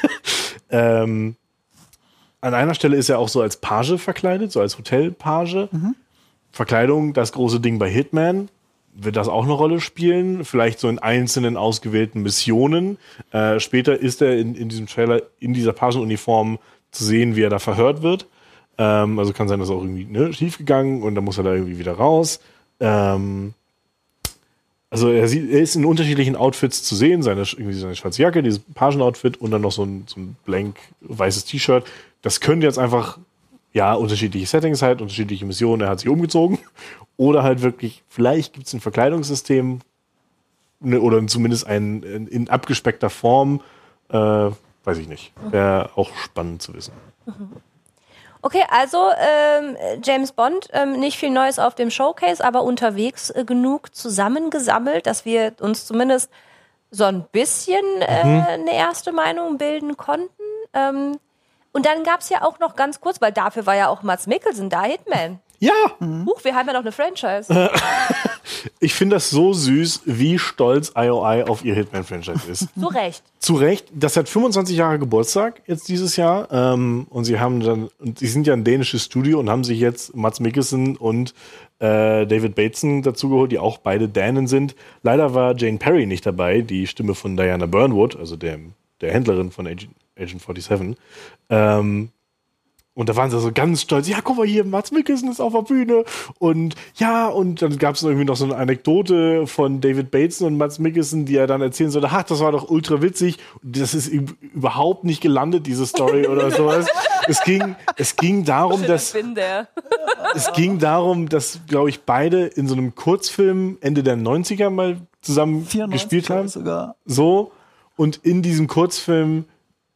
ähm, an einer Stelle ist er auch so als Page verkleidet, so als Hotelpage. Mhm. Verkleidung, das große Ding bei Hitman. Wird das auch eine Rolle spielen? Vielleicht so in einzelnen ausgewählten Missionen. Äh, später ist er in, in diesem Trailer in dieser Pagenuniform zu sehen, wie er da verhört wird. Ähm, also kann sein, dass auch irgendwie ne, schief gegangen und dann muss er da irgendwie wieder raus. Ähm, also er, sieht, er ist in unterschiedlichen Outfits zu sehen. Seine, irgendwie seine schwarze Jacke, dieses Pagenoutfit und dann noch so ein, so ein blank weißes T-Shirt. Das könnte jetzt einfach ja, unterschiedliche Settings halt, unterschiedliche Missionen, er hat sich umgezogen. Oder halt wirklich, vielleicht gibt es ein Verkleidungssystem ne, oder zumindest ein in, in abgespeckter Form. Äh, weiß ich nicht. Wäre auch spannend zu wissen. Okay, also ähm, James Bond, ähm, nicht viel Neues auf dem Showcase, aber unterwegs äh, genug zusammengesammelt, dass wir uns zumindest so ein bisschen äh, mhm. eine erste Meinung bilden konnten. Ähm, Und dann gab es ja auch noch ganz kurz, weil dafür war ja auch Mads Mikkelsen da, Hitman. Ja. Mhm. Huch, wir haben ja noch eine Franchise. ich finde das so süß, wie stolz I O I auf ihr Hitman-Franchise ist. Zu Recht. Zu Recht. Das hat fünfundzwanzig Jahre Geburtstag jetzt dieses Jahr. Ähm, und sie haben dann, und sie sind ja ein dänisches Studio und haben sich jetzt Mads Mikkelsen und äh, David Bateson dazugeholt, die auch beide Dänen sind. Leider war Jane Perry nicht dabei, die Stimme von Diana Burnwood, also der, der Händlerin von Agent, Agent siebenundvierzig. Ähm, Und da waren sie so ganz stolz, ja, guck mal hier, Mads Mikkelsen ist auf der Bühne. Und ja, und dann gab es irgendwie noch so eine Anekdote von David Bateson und Mads Mikkelsen, die er dann erzählen sollte, ach, das war doch ultra witzig. Und das ist überhaupt nicht gelandet, diese Story oder sowas. Es ging, es ging darum, dass es ging darum, dass, glaube ich, beide in so einem Kurzfilm Ende der neunziger mal zusammen gespielt haben. Sogar. So. Und in diesem Kurzfilm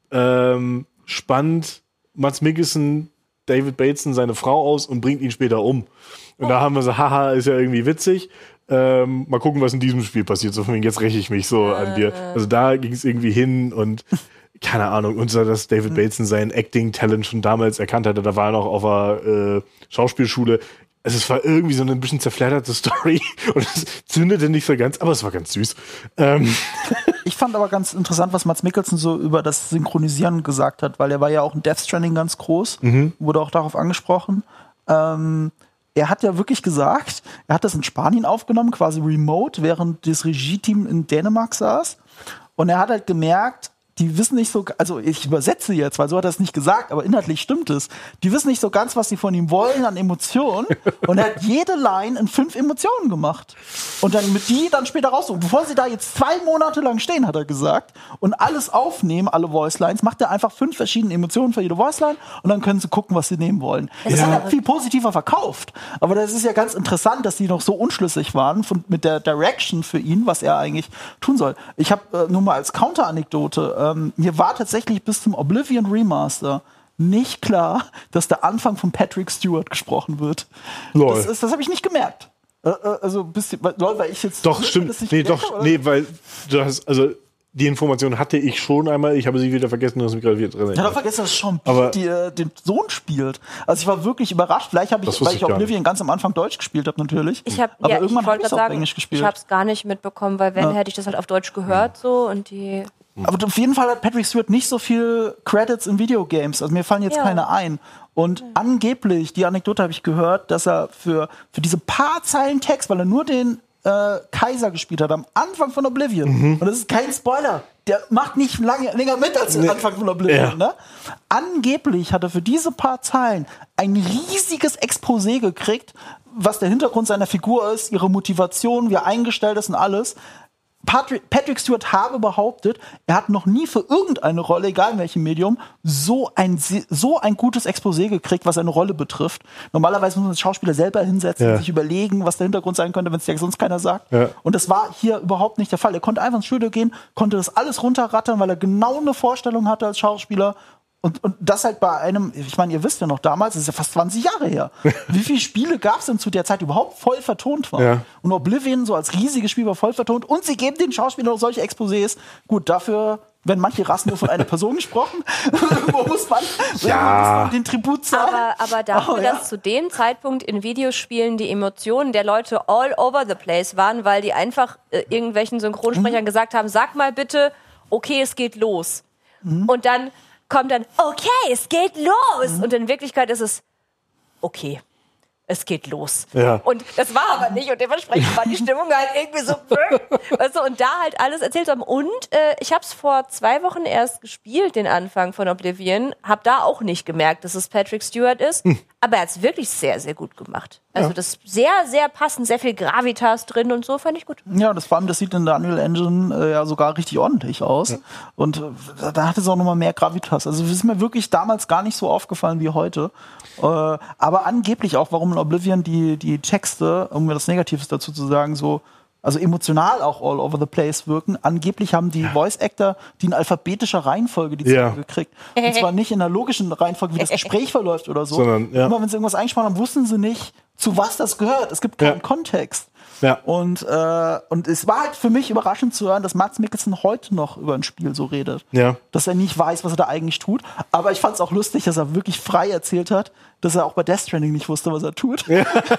ähm, spannt Mads Mikkelsen David Bateson seine Frau aus und bringt ihn später um. Und oh. da haben wir so, haha, ist ja irgendwie witzig. Ähm, mal gucken, was in diesem Spiel passiert. So von wegen, jetzt räche ich mich so an dir. Also da ging es irgendwie hin und keine Ahnung. Und so, dass David Bateson sein Acting-Talent schon damals erkannt hatte. Da war er noch auf der äh, Schauspielschule. Also es war irgendwie so eine ein bisschen zerfledderte Story und es zündete nicht so ganz, aber es war ganz süß. Ähm. Ich fand aber ganz interessant, was Mads Mikkelsen so über das Synchronisieren gesagt hat, weil er war ja auch in Death Stranding ganz groß, mhm. wurde auch darauf angesprochen. Ähm, er hat ja wirklich gesagt, er hat das in Spanien aufgenommen, quasi remote, während das Regie-Team in Dänemark saß. Und er hat halt gemerkt, die wissen nicht so, also ich übersetze jetzt, weil so hat er es nicht gesagt, aber inhaltlich stimmt es. Die wissen nicht so ganz, was sie von ihm wollen an Emotionen. Und er hat jede Line in fünf Emotionen gemacht. Und dann mit die dann später raussuchen. Bevor sie da jetzt zwei Monate lang stehen, hat er gesagt, und alles aufnehmen, alle Voicelines, macht er einfach fünf verschiedene Emotionen für jede Voiceline und dann können sie gucken, was sie nehmen wollen. Das ja. hat er viel positiver verkauft. Aber das ist ja ganz interessant, dass die noch so unschlüssig waren von, mit der Direction für ihn, was er eigentlich tun soll. Ich habe äh, nur mal als Counter-Anekdote, Ähm, mir war tatsächlich bis zum Oblivion Remaster nicht klar, dass der Anfang von Patrick Stewart gesprochen wird. Lol. Das, ist, das habe ich nicht gemerkt. Äh, also, bisschen, weil, weil ich jetzt. Doch, stimmt. Nee, doch, habe, nee, weil du hast, also die Information hatte ich schon einmal, ich habe sie wieder vergessen, du hast mich gerade wieder drin. Ich habe vergessen, dass Sean Bean die, äh, den Sohn spielt. Also ich war wirklich überrascht. Vielleicht habe ich, weil ich, ich Oblivion ganz am Anfang Deutsch gespielt habe, natürlich. Ich hab, aber ja, irgendwann habe ich es auf auf Englisch gespielt. Ich habe es gar nicht mitbekommen, weil wenn, ja. hätte ich das halt auf Deutsch gehört so und die. Aber auf jeden Fall hat Patrick Stewart nicht so viel Credits in Videogames. Also mir fallen jetzt ja. keine ein. Und mhm. angeblich, die Anekdote habe ich gehört, dass er für, für diese paar Zeilen Text, weil er nur den äh, Kaiser gespielt hat, am Anfang von Oblivion. Mhm. Und das ist kein Spoiler. Der macht nicht lange, länger mit als am Anfang von Oblivion. Ja. Ne? Angeblich hat er für diese paar Zeilen ein riesiges Exposé gekriegt, was der Hintergrund seiner Figur ist, ihre Motivation, wie er eingestellt ist und alles. Patrick, Patrick Stewart habe behauptet, er hat noch nie für irgendeine Rolle, egal in welchem Medium, so ein, so ein gutes Exposé gekriegt, was eine Rolle betrifft. Normalerweise muss man den Schauspieler selber hinsetzen, ja. sich überlegen, was der Hintergrund sein könnte, wenn es ja sonst keiner sagt. Ja. Und das war hier überhaupt nicht der Fall. Er konnte einfach ins Studio gehen, konnte das alles runterrattern, weil er genau eine Vorstellung hatte als Schauspieler. Und, und das halt bei einem, ich meine, ihr wisst ja noch damals, das ist ja fast zwanzig Jahre her. Wie viele Spiele gab es denn zu der Zeit, die überhaupt voll vertont waren? Ja. Und Oblivion so als riesiges Spiel war voll vertont und sie geben den Schauspielern noch solche Exposés. Gut, dafür werden manche Rassen nur von einer Person gesprochen. Wo muss man, ja. muss man den Tribut zahlen? Aber, aber dafür, oh, ja. dass zu dem Zeitpunkt in Videospielen die Emotionen der Leute all over the place waren, weil die einfach äh, irgendwelchen Synchronsprechern mhm. gesagt haben, sag mal bitte, okay, es geht los. Mhm. Und dann kommt dann, okay, es geht los. Mhm. Und in Wirklichkeit ist es, okay, es geht los. Ja. Und das war aber nicht. Und dementsprechend war die Stimmung halt irgendwie so, weißt du, und da halt alles erzählt haben. Und äh, ich habe es vor zwei Wochen erst gespielt, den Anfang von Oblivion. Hab da auch nicht gemerkt, dass es Patrick Stewart ist. Hm. Aber er hat es wirklich sehr, sehr gut gemacht. Also ja. das ist sehr, sehr passend, sehr viel Gravitas drin und so, fand ich gut. Ja, das vor allem, das sieht in der Unreal Engine äh, ja sogar richtig ordentlich aus. Ja. Und äh, da hat es auch nochmal mehr Gravitas. Also das ist mir wirklich damals gar nicht so aufgefallen wie heute. Äh, aber angeblich auch, warum in Oblivion die, die Texte, um mir das Negatives dazu zu sagen, so also emotional auch all over the place wirken. Angeblich haben die Voice-Actor die in alphabetischer Reihenfolge die Zeilen ja. gekriegt. Und zwar nicht in der logischen Reihenfolge, wie das Gespräch verläuft oder so. Sondern, ja. Immer wenn sie irgendwas eingesprochen haben, wussten sie nicht, zu was das gehört. Es gibt keinen ja. Kontext. Ja. Und, äh, und es war halt für mich überraschend zu hören, dass Mads Mikkelsen heute noch über ein Spiel so redet. Ja. Dass er nicht weiß, was er da eigentlich tut. Aber ich fand es auch lustig, dass er wirklich frei erzählt hat, dass er auch bei Death Stranding nicht wusste, was er tut. Ja.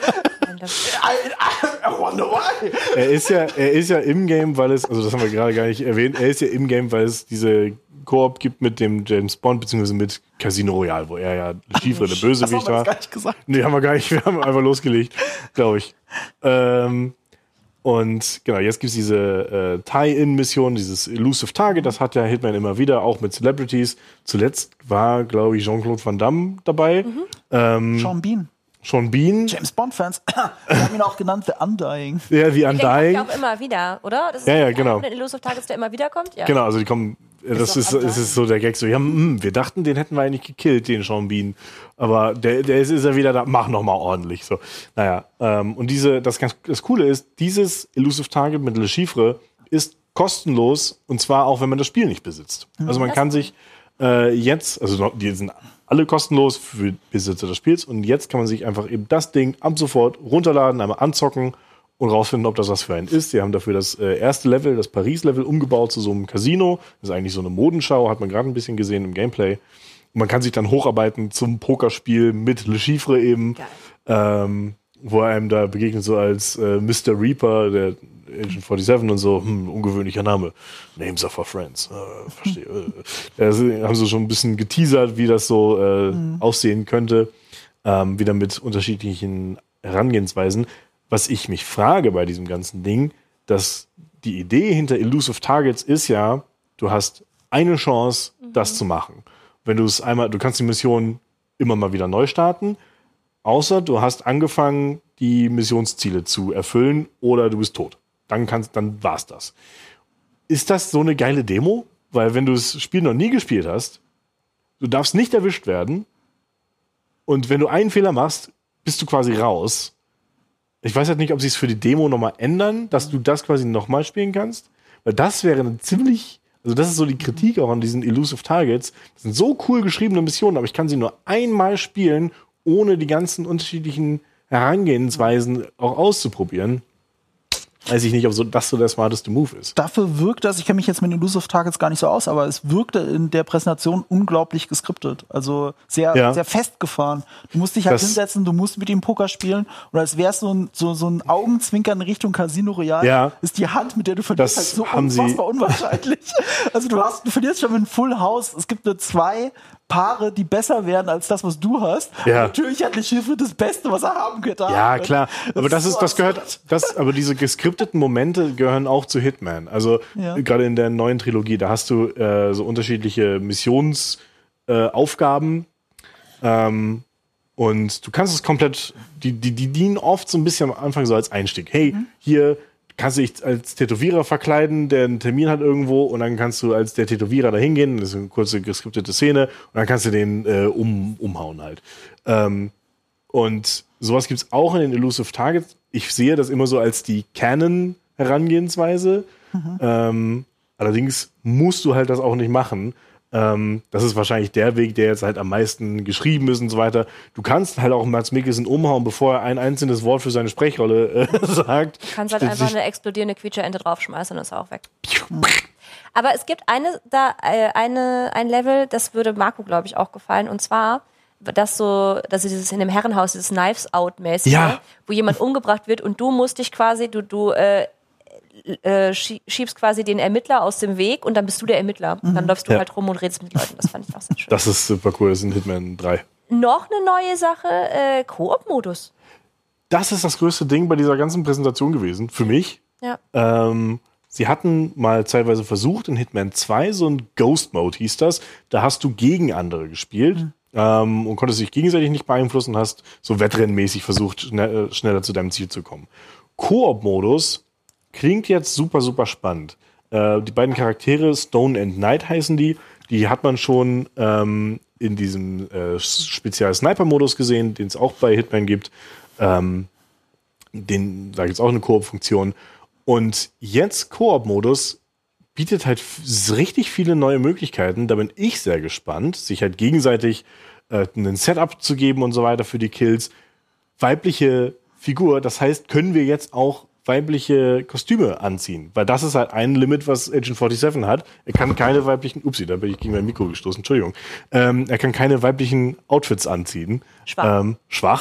I wonder why. Er ist ja, er ist ja im Game, weil es, also das haben wir gerade gar nicht erwähnt, er ist ja im Game, weil es diese Koop gibt mit dem James Bond, beziehungsweise mit Casino Royale, wo er ja Chiffre, der Bösewicht war. Das haben wir gar nicht gesagt. Nee, haben wir gar nicht, wir haben einfach losgelegt, glaube ich. Ähm, und genau, jetzt gibt es diese äh, Tie-In-Mission, dieses Elusive Target, das hat ja Hitman immer wieder, auch mit Celebrities. Zuletzt war, glaube ich, Jean-Claude Van Damme dabei. Mhm. Ähm, Sean Bean. Sean Bean. James Bond-Fans. Wir haben ihn auch genannt The Undying. Ja, The Undying. Der kommt ja auch immer wieder, oder? Das ist ja, ja, genau. Der Elusive Targets, der immer wieder kommt? Ja. Genau, also die kommen, das ist, ist, ist so der Gag, so, ja, mh, wir dachten, den hätten wir eigentlich gekillt, den Sean Bean. Aber der, der ist, ist ja wieder da, mach nochmal ordentlich, so. Naja, ähm, und diese, das ganz, das Coole ist, dieses Elusive Target mit Le Chiffre ist kostenlos, und zwar auch, wenn man das Spiel nicht besitzt. Also man kann sich äh, jetzt, also die sind alle kostenlos für Besitzer des Spiels, und jetzt kann man sich einfach eben das Ding ab sofort runterladen, einmal anzocken und rausfinden, ob das was für einen ist. Sie haben dafür das äh, erste Level, das Paris-Level, umgebaut zu so einem Casino. Das ist eigentlich so eine Modenschau, hat man gerade ein bisschen gesehen im Gameplay. Und man kann sich dann hocharbeiten zum Pokerspiel mit Le Chiffre eben, ähm, wo er einem da begegnet, so als äh, Mister Reaper, der Agent siebenundvierzig und so, hm, ungewöhnlicher Name. Names are for friends. Äh, verstehe. Da haben sie schon ein bisschen geteasert, wie das so äh, mhm. aussehen könnte. Ähm, wieder mit unterschiedlichen Herangehensweisen. Was ich mich frage bei diesem ganzen Ding, dass die Idee hinter Elusive Targets ist ja, du hast eine Chance, mhm. das zu machen. Wenn du es einmal, du kannst die Mission immer mal wieder neu starten, außer du hast angefangen, die Missionsziele zu erfüllen oder du bist tot. Dann kannst, dann war's das. Ist das so eine geile Demo? Weil wenn du das Spiel noch nie gespielt hast, du darfst nicht erwischt werden, und wenn du einen Fehler machst, bist du quasi raus. Ich weiß halt nicht, ob sie es für die Demo nochmal ändern, dass du das quasi nochmal spielen kannst. Weil das wäre eine ziemlich, also das ist so die Kritik auch an diesen Elusive Targets. Das sind so cool geschriebene Missionen, aber ich kann sie nur einmal spielen, ohne die ganzen unterschiedlichen Herangehensweisen auch auszuprobieren. Weiß ich nicht, ob so, das so der smarteste Move ist. Dafür wirkt das, ich kenne mich jetzt mit den Elusive Targets gar nicht so aus, aber es wirkte in der Präsentation unglaublich geskriptet. Also sehr, ja. sehr festgefahren. Du musst dich halt das hinsetzen, du musst mit ihm Poker spielen, und als wäre es so ein, so, so ein Augenzwinkern Richtung Casino Royale, ja. ist die Hand, mit der du verlierst, halt so unfassbar unwahrscheinlich. Also du hast, du verlierst schon mit einem Full House. Es gibt nur zwei Paare, die besser werden als das, was du hast. Ja. Natürlich hat Le Chiffre das Beste, was er haben könnte. Ja, klar. Aber das, das ist, so das gehört, das, aber diese geskripteten Momente gehören auch zu Hitman. Also ja. gerade in der neuen Trilogie, da hast du äh, so unterschiedliche Missionsaufgaben äh, ähm, und du kannst es komplett, die, die, die dienen oft so ein bisschen am Anfang so als Einstieg. Hey, mhm. hier kannst du dich als Tätowierer verkleiden, der einen Termin hat irgendwo, und dann kannst du als der Tätowierer da hingehen, das ist eine kurze geskriptete Szene, und dann kannst du den äh, um, umhauen halt. Ähm, und sowas gibt's auch in den Elusive Targets. Ich sehe das immer so als die Canon-Herangehensweise. Mhm. Ähm, allerdings musst du halt das auch nicht machen. Ähm, das ist wahrscheinlich der Weg, der jetzt halt am meisten geschrieben ist und so weiter. Du kannst halt auch Mads Mikkelsen umhauen, bevor er ein einzelnes Wort für seine Sprechrolle äh, sagt. Du kannst halt einfach eine explodierende Quietscherente draufschmeißen und ist auch weg. Aber es gibt eine, da, äh, eine, ein Level, das würde Marco, glaube ich, auch gefallen, und zwar das so, dass dieses in dem Herrenhaus, dieses Knives Out-mäßige, ja. wo jemand umgebracht wird und du musst dich quasi, du, du äh, äh, schiebst quasi den Ermittler aus dem Weg, und dann bist du der Ermittler. Mhm. Dann läufst du ja. halt rum und redest mit Leuten. Das fand ich auch sehr schön. Das ist super cool, das ist in Hitman drei. Noch eine neue Sache, äh, Koop-Modus. Das ist das größte Ding bei dieser ganzen Präsentation gewesen, für mich. Ja. Ähm, sie hatten mal zeitweise versucht, in Hitman zwei, so ein Ghost-Mode hieß das, da hast du gegen andere gespielt. Mhm. Ähm, und konntest dich gegenseitig nicht beeinflussen, hast so wettrennenmäßig versucht, schnell, schneller zu deinem Ziel zu kommen. Koop-Modus klingt jetzt super, super spannend. Äh, die beiden Charaktere, Stone and Knight heißen die, die hat man schon ähm, in diesem äh, Spezial-Sniper-Modus gesehen, den es auch bei Hitman gibt. Ähm, den, da gibt es auch eine Koop-Funktion. Und jetzt Koop-Modus bietet halt richtig viele neue Möglichkeiten. Da bin ich sehr gespannt, sich halt gegenseitig äh, ein Setup zu geben und so weiter für die Kills. Weibliche Figur, das heißt, können wir jetzt auch weibliche Kostüme anziehen? Weil das ist halt ein Limit, was Agent siebenundvierzig hat. Er kann keine weiblichen, upsie, da bin ich gegen mein Mikro gestoßen, Entschuldigung. Ähm, er kann keine weiblichen Outfits anziehen. Schwach. Ähm, schwach.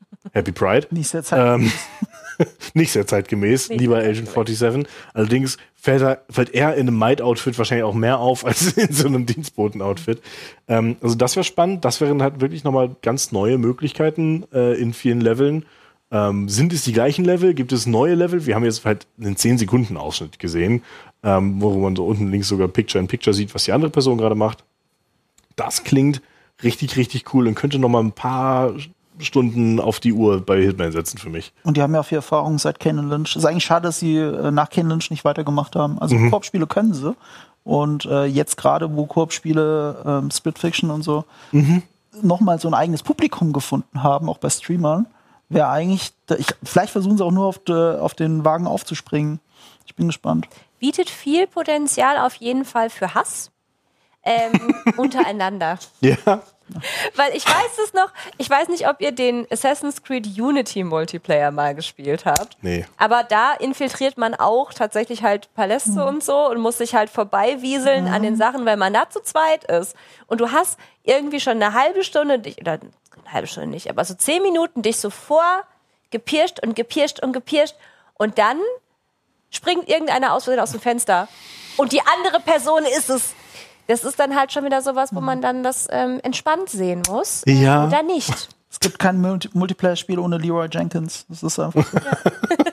Happy Pride. Nicht sehr zeitgemäß. Ähm, nicht sehr zeitgemäß, Nicht lieber sehr Agent siebenundvierzig. Allerdings fällt er, fällt er in einem Might-Outfit wahrscheinlich auch mehr auf als in so einem Dienstboten-Outfit. Ähm, also das wäre spannend. Das wären halt wirklich nochmal ganz neue Möglichkeiten äh, in vielen Leveln. Ähm, sind es die gleichen Level? Gibt es neue Level? Wir haben jetzt halt einen zehn Sekunden Ausschnitt gesehen, ähm, wo man so unten links sogar Picture-in-Picture sieht, was die andere Person gerade macht. Das klingt richtig, richtig cool und könnte nochmal ein paar Stunden auf die Uhr bei Hitman setzen für mich. Und die haben ja viel Erfahrung seit Kane and Lynch. Ist eigentlich schade, dass sie äh, nach Kane Lynch nicht weitergemacht haben. Also Mhm. Koop-Spiele können sie. Und äh, jetzt gerade, wo Koop-Spiele, ähm, Split Fiction und so, mhm. nochmal so ein eigenes Publikum gefunden haben, auch bei Streamern, wäre eigentlich, ich, vielleicht versuchen sie auch nur auf, de, auf den Wagen aufzuspringen. Ich bin gespannt. Bietet viel Potenzial auf jeden Fall für Hass ähm, untereinander. Ja. Weil ich weiß es noch, ich weiß nicht, ob ihr den Assassin's Creed Unity Multiplayer mal gespielt habt. Nee. Aber da infiltriert man auch tatsächlich halt Paläste mhm. und so und muss sich halt vorbeiwieseln mhm. an den Sachen, weil man da zu zweit ist. Und du hast irgendwie schon eine halbe Stunde, dich, oder eine halbe Stunde nicht, aber so zehn Minuten dich so vorgepirscht und gepirscht und gepirscht und dann springt irgendeiner aus, aus dem Fenster und die andere Person ist es. Das ist dann halt schon wieder sowas, wo man dann das ähm, entspannt sehen muss. Ja. Oder nicht. Es gibt kein Multi- Multiplayer-Spiel ohne Leroy Jenkins. Das ist einfach so. Ja.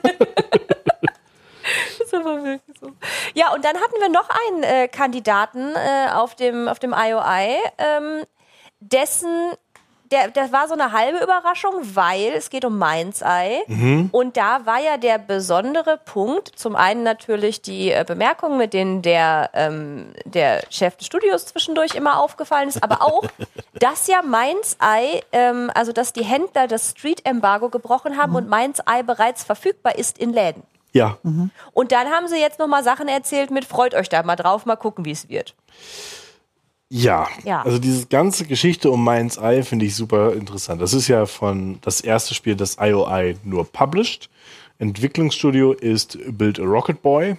Das ist aber wirklich so. Ja, und dann hatten wir noch einen äh, Kandidaten äh, auf dem, auf dem I O I, ähm, dessen Der, das war so eine halbe Überraschung, weil es geht um Mind's Eye. Mhm. Und da war ja der besondere Punkt, zum einen natürlich die äh, Bemerkungen, mit denen der, ähm, der Chef des Studios zwischendurch immer aufgefallen ist, aber auch, dass ja Mind's Eye, ähm, also dass die Händler das Street-Embargo gebrochen haben mhm. und Mind's Eye bereits verfügbar ist in Läden. Ja. Mhm. Und dann haben sie jetzt nochmal Sachen erzählt mit, freut euch da mal drauf, mal gucken, wie es wird. Ja. Ja, also diese ganze Geschichte um Mind's Eye finde ich super interessant. Das ist ja von das erste Spiel, das I O I nur published. Entwicklungsstudio ist Build a Rocket Boy.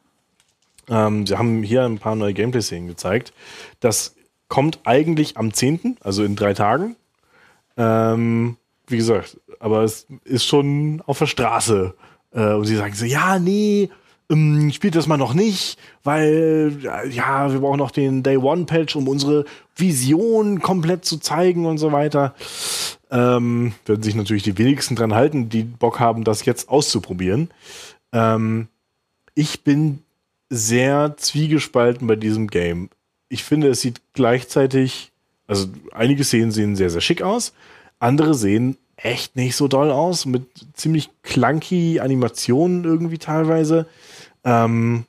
Ähm, sie haben hier ein paar neue Gameplay-Szenen gezeigt. Das kommt eigentlich am zehnten, also in drei Tagen. Ähm, wie gesagt, aber es ist schon auf der Straße. Äh, und sie sagen so, ja, nee, Ähm, spielt das mal noch nicht, weil ja, wir brauchen noch den Day One Patch, um unsere Vision komplett zu zeigen und so weiter. Ähm, werden sich natürlich die wenigsten dran halten, die Bock haben, das jetzt auszuprobieren. Ähm, ich bin sehr zwiegespalten bei diesem Game. Ich finde, es sieht gleichzeitig, also einige Szenen sehen sehr, sehr schick aus, andere sehen echt nicht so doll aus, mit ziemlich clunky Animationen irgendwie teilweise. Ähm,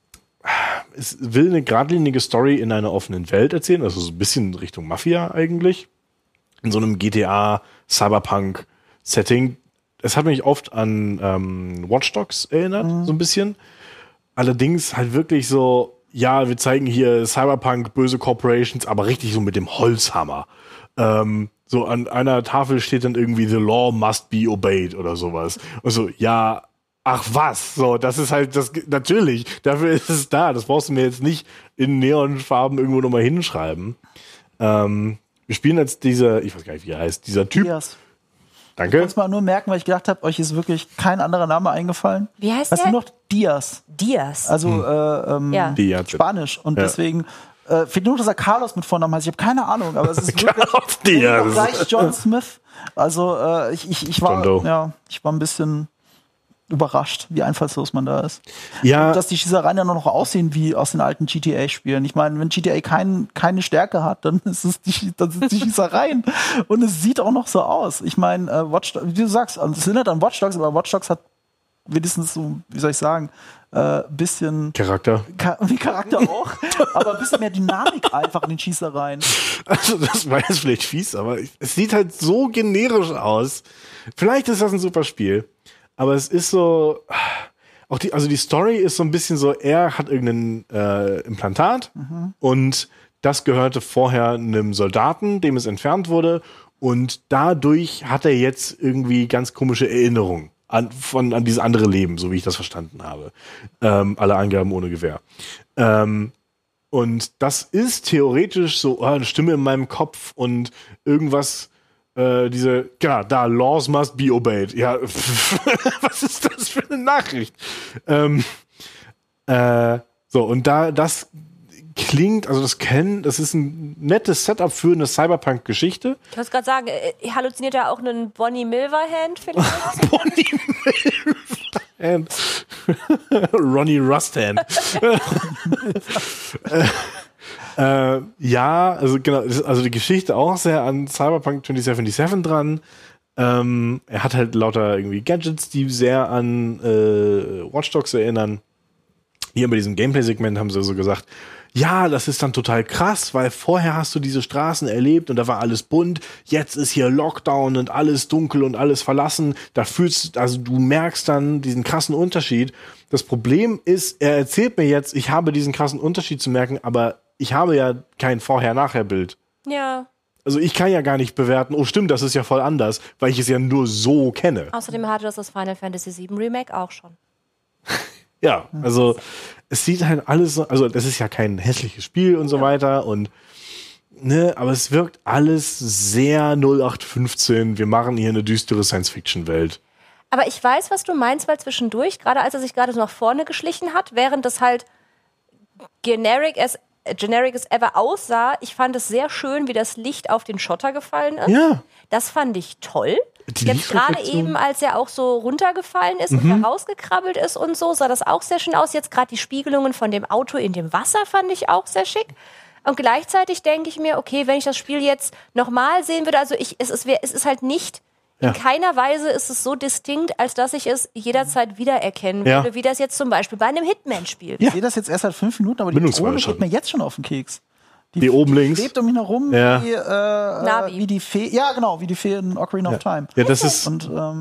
es will eine geradlinige Story in einer offenen Welt erzählen, also so ein bisschen Richtung Mafia eigentlich. In so einem G T A Cyberpunk-Setting. Es hat mich oft an ähm, Watch Dogs erinnert, mhm. so ein bisschen. Allerdings halt wirklich so, ja, wir zeigen hier Cyberpunk, böse Corporations, aber richtig so mit dem Holzhammer. Ähm, so an einer Tafel steht dann irgendwie The Law must be obeyed oder sowas. Und so, ja, ach was, so, das ist halt, das natürlich, dafür ist es da. Das brauchst du mir jetzt nicht in Neonfarben irgendwo nochmal hinschreiben. Ähm, wir spielen jetzt dieser, ich weiß gar nicht, wie er heißt, dieser Typ. Diaz. Danke. Ich muss mal nur merken, weil ich gedacht habe, euch ist wirklich kein anderer Name eingefallen. Wie heißt weißt der? du noch? Diaz. Diaz. Also hm. äh, ähm, ja. Diaz. Spanisch. Und ja. deswegen äh, fehlt nur, dass er Carlos mit Vornamen heißt. Ich habe keine Ahnung, aber es ist wirklich Carlos Diaz. gleich John Smith. Also äh, ich, ich, ich war ja, ich war ein bisschen überrascht, wie einfallslos man da ist. Ja. Und dass die Schießereien ja nur noch aussehen wie aus den alten G T A-Spielen. Ich meine, wenn G T A kein, keine Stärke hat, dann ist es die, dann sind die Schießereien. Und es sieht auch noch so aus. Ich meine, äh, Watch Dogs, wie du sagst, es erinnert an Watch Dogs, aber Watch Dogs hat wenigstens so, wie soll ich sagen, ein äh, bisschen Charakter. Ka- wie Charakter auch, aber ein bisschen mehr Dynamik einfach in den Schießereien. Also das war jetzt vielleicht fies, aber es sieht halt so generisch aus. Vielleicht ist das ein super Spiel. Aber es ist so, auch die, also die Story ist so ein bisschen so, er hat irgendein äh, Implantat mhm. und das gehörte vorher einem Soldaten, dem es entfernt wurde und dadurch hat er jetzt irgendwie ganz komische Erinnerungen an, von, an dieses andere Leben, so wie ich das verstanden habe. Ähm, alle Angaben ohne Gewähr. Ähm, und das ist theoretisch so oh, eine Stimme in meinem Kopf und irgendwas äh, diese, ja, da, laws must be obeyed. Ja, was ist das für eine Nachricht? Ähm, äh, so, und da, das klingt, also das kennen, das ist ein nettes Setup für eine Cyberpunk-Geschichte. Ich wollte gerade sagen, äh, halluziniert ja auch einen Bonnie Milverhand vielleicht? Bonnie Milverhand. Ronnie Rusthand. äh, äh, ja, also genau, also die Geschichte auch sehr an Cyberpunk zwanzig siebenundsiebzig dran. Ähm, er hat halt lauter irgendwie Gadgets, die sehr an äh, Watch Dogs erinnern. Hier bei diesem Gameplay-Segment haben sie so gesagt, ja, das ist dann total krass, weil vorher hast du diese Straßen erlebt und da war alles bunt, jetzt ist hier Lockdown und alles dunkel und alles verlassen, da fühlst, also du merkst dann diesen krassen Unterschied. Das Problem ist, er erzählt mir jetzt, ich habe diesen krassen Unterschied zu merken, aber ich habe ja kein Vorher-Nachher-Bild. Ja. Also ich kann ja gar nicht bewerten, oh stimmt, das ist ja voll anders, weil ich es ja nur so kenne. Außerdem hatte das das Final Fantasy sieben Remake auch schon. Ja, also es sieht halt alles so, also das ist ja kein hässliches Spiel und so weiter und ne, aber es wirkt alles sehr null acht fünfzehn, wir machen hier eine düstere Science-Fiction-Welt. Aber ich weiß, was du meinst, weil zwischendurch, gerade als er sich gerade so nach vorne geschlichen hat, während das halt generic as, generic as ever aussah, ich fand es sehr schön, wie das Licht auf den Schotter gefallen ist. Ja. Das fand ich toll. Die Jetzt gerade Lichtreflexion. eben, als er auch so runtergefallen ist Mhm. und da rausgekrabbelt ist und so, sah das auch sehr schön aus. Jetzt gerade die Spiegelungen von dem Auto in dem Wasser fand ich auch sehr schick. Und gleichzeitig denke ich mir, okay, wenn ich das Spiel jetzt nochmal sehen würde, also ich, es, ist, es ist halt nicht, Ja. in keiner Weise ist es so distinkt, als dass ich es jederzeit wiedererkennen Ja. würde, wie das jetzt zum Beispiel bei einem Hitman-Spiel. Ich sehe das jetzt erst seit fünf Minuten, aber die Bindungsfeuer Drohne schon. geht mir jetzt schon auf den Keks. Die oben links. Schwebt um mich herum Ja. wie, äh, Navi. wie die Fee. Ja, genau, wie die Fee in Ocarina of Time. Ja, das ist, Und ähm,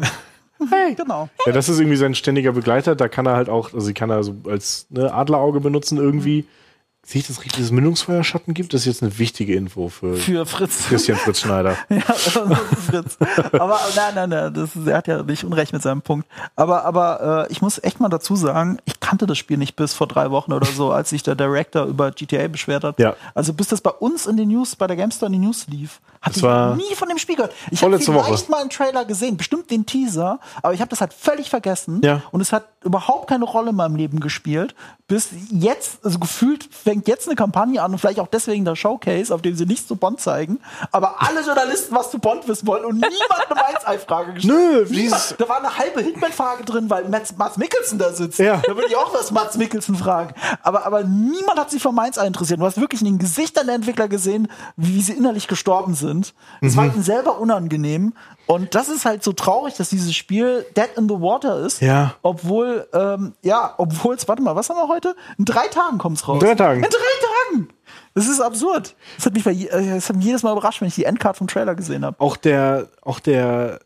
genau. ja, das ist irgendwie sein ständiger Begleiter. Da kann er halt auch, also die kann er so als ne, Adlerauge benutzen irgendwie. Sehe ich das richtig, dass es Mündungsfeuerschatten gibt? Das ist jetzt eine wichtige Info für, Für Fritz. Christian Fritz Schneider. Ja, Fritz. Aber nein, nein, nein, das ist, er hat ja nicht unrecht mit seinem Punkt. Aber, aber äh, ich muss echt mal dazu sagen, ich kannte das Spiel nicht bis vor drei Wochen oder so, als sich der Director über G T A beschwert hat. Ja. Also bis das bei uns in den News, bei der GameStar in den News lief, hatte Das ich war nie von dem Spiel gehört. Ich habe vorletzte vielleicht Woche. mal einen Trailer gesehen, bestimmt den Teaser, aber ich habe das halt völlig vergessen. Ja. Und es hat überhaupt keine Rolle in meinem Leben gespielt. Bis jetzt, also gefühlt fängt jetzt eine Kampagne an und vielleicht auch deswegen der Showcase, auf dem sie nichts zu Bond zeigen, aber alle Journalisten was zu Bond wissen wollen und niemand eine Mainz-Ei-Frage gestellt. Nö, Niemand. dieses- Da war eine halbe Hitman-Frage drin, weil Mats, Mats Mikkelsen da sitzt. Ja. Da würde ich auch was Mats Mikkelsen fragen. Aber, aber niemand hat sich für Mainz-Ei interessiert. Du hast wirklich in den Gesichtern der Entwickler gesehen, wie sie innerlich gestorben sind. Es Mhm. war ihnen selber unangenehm. Und das ist halt so traurig, dass dieses Spiel Dead in the Water ist. Ja. Obwohl, ähm, ja, obwohl es, warte mal, was haben wir heute? In drei Tagen kommt's raus. In drei Tagen. In drei Tagen! Das ist absurd. Das hat mich, bei, je- äh, das hat mich jedes Mal überrascht, wenn ich die Endcard vom Trailer gesehen habe. Auch der, auch der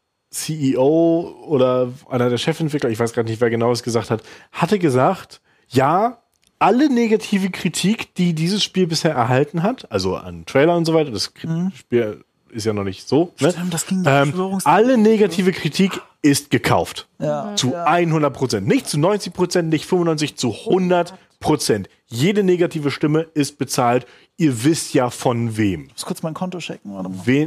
C E O oder einer der Chefentwickler, ich weiß gerade nicht, wer genau es gesagt hat, hatte gesagt, ja, alle negative Kritik, die dieses Spiel bisher erhalten hat, also an Trailer und so weiter, das Spiel ist ja noch nicht so, ne? Stimmt, das ging die ähm, Verschwörungs- alle negative Kritik ist gekauft. Ja. Zu hundert Prozent. Nicht zu neunzig Prozent, nicht fünfundneunzig, zu hundert Prozent. Jede negative Stimme ist bezahlt. Ihr wisst ja von wem. Ich muss kurz mein Konto checken. Warte mal. Wen,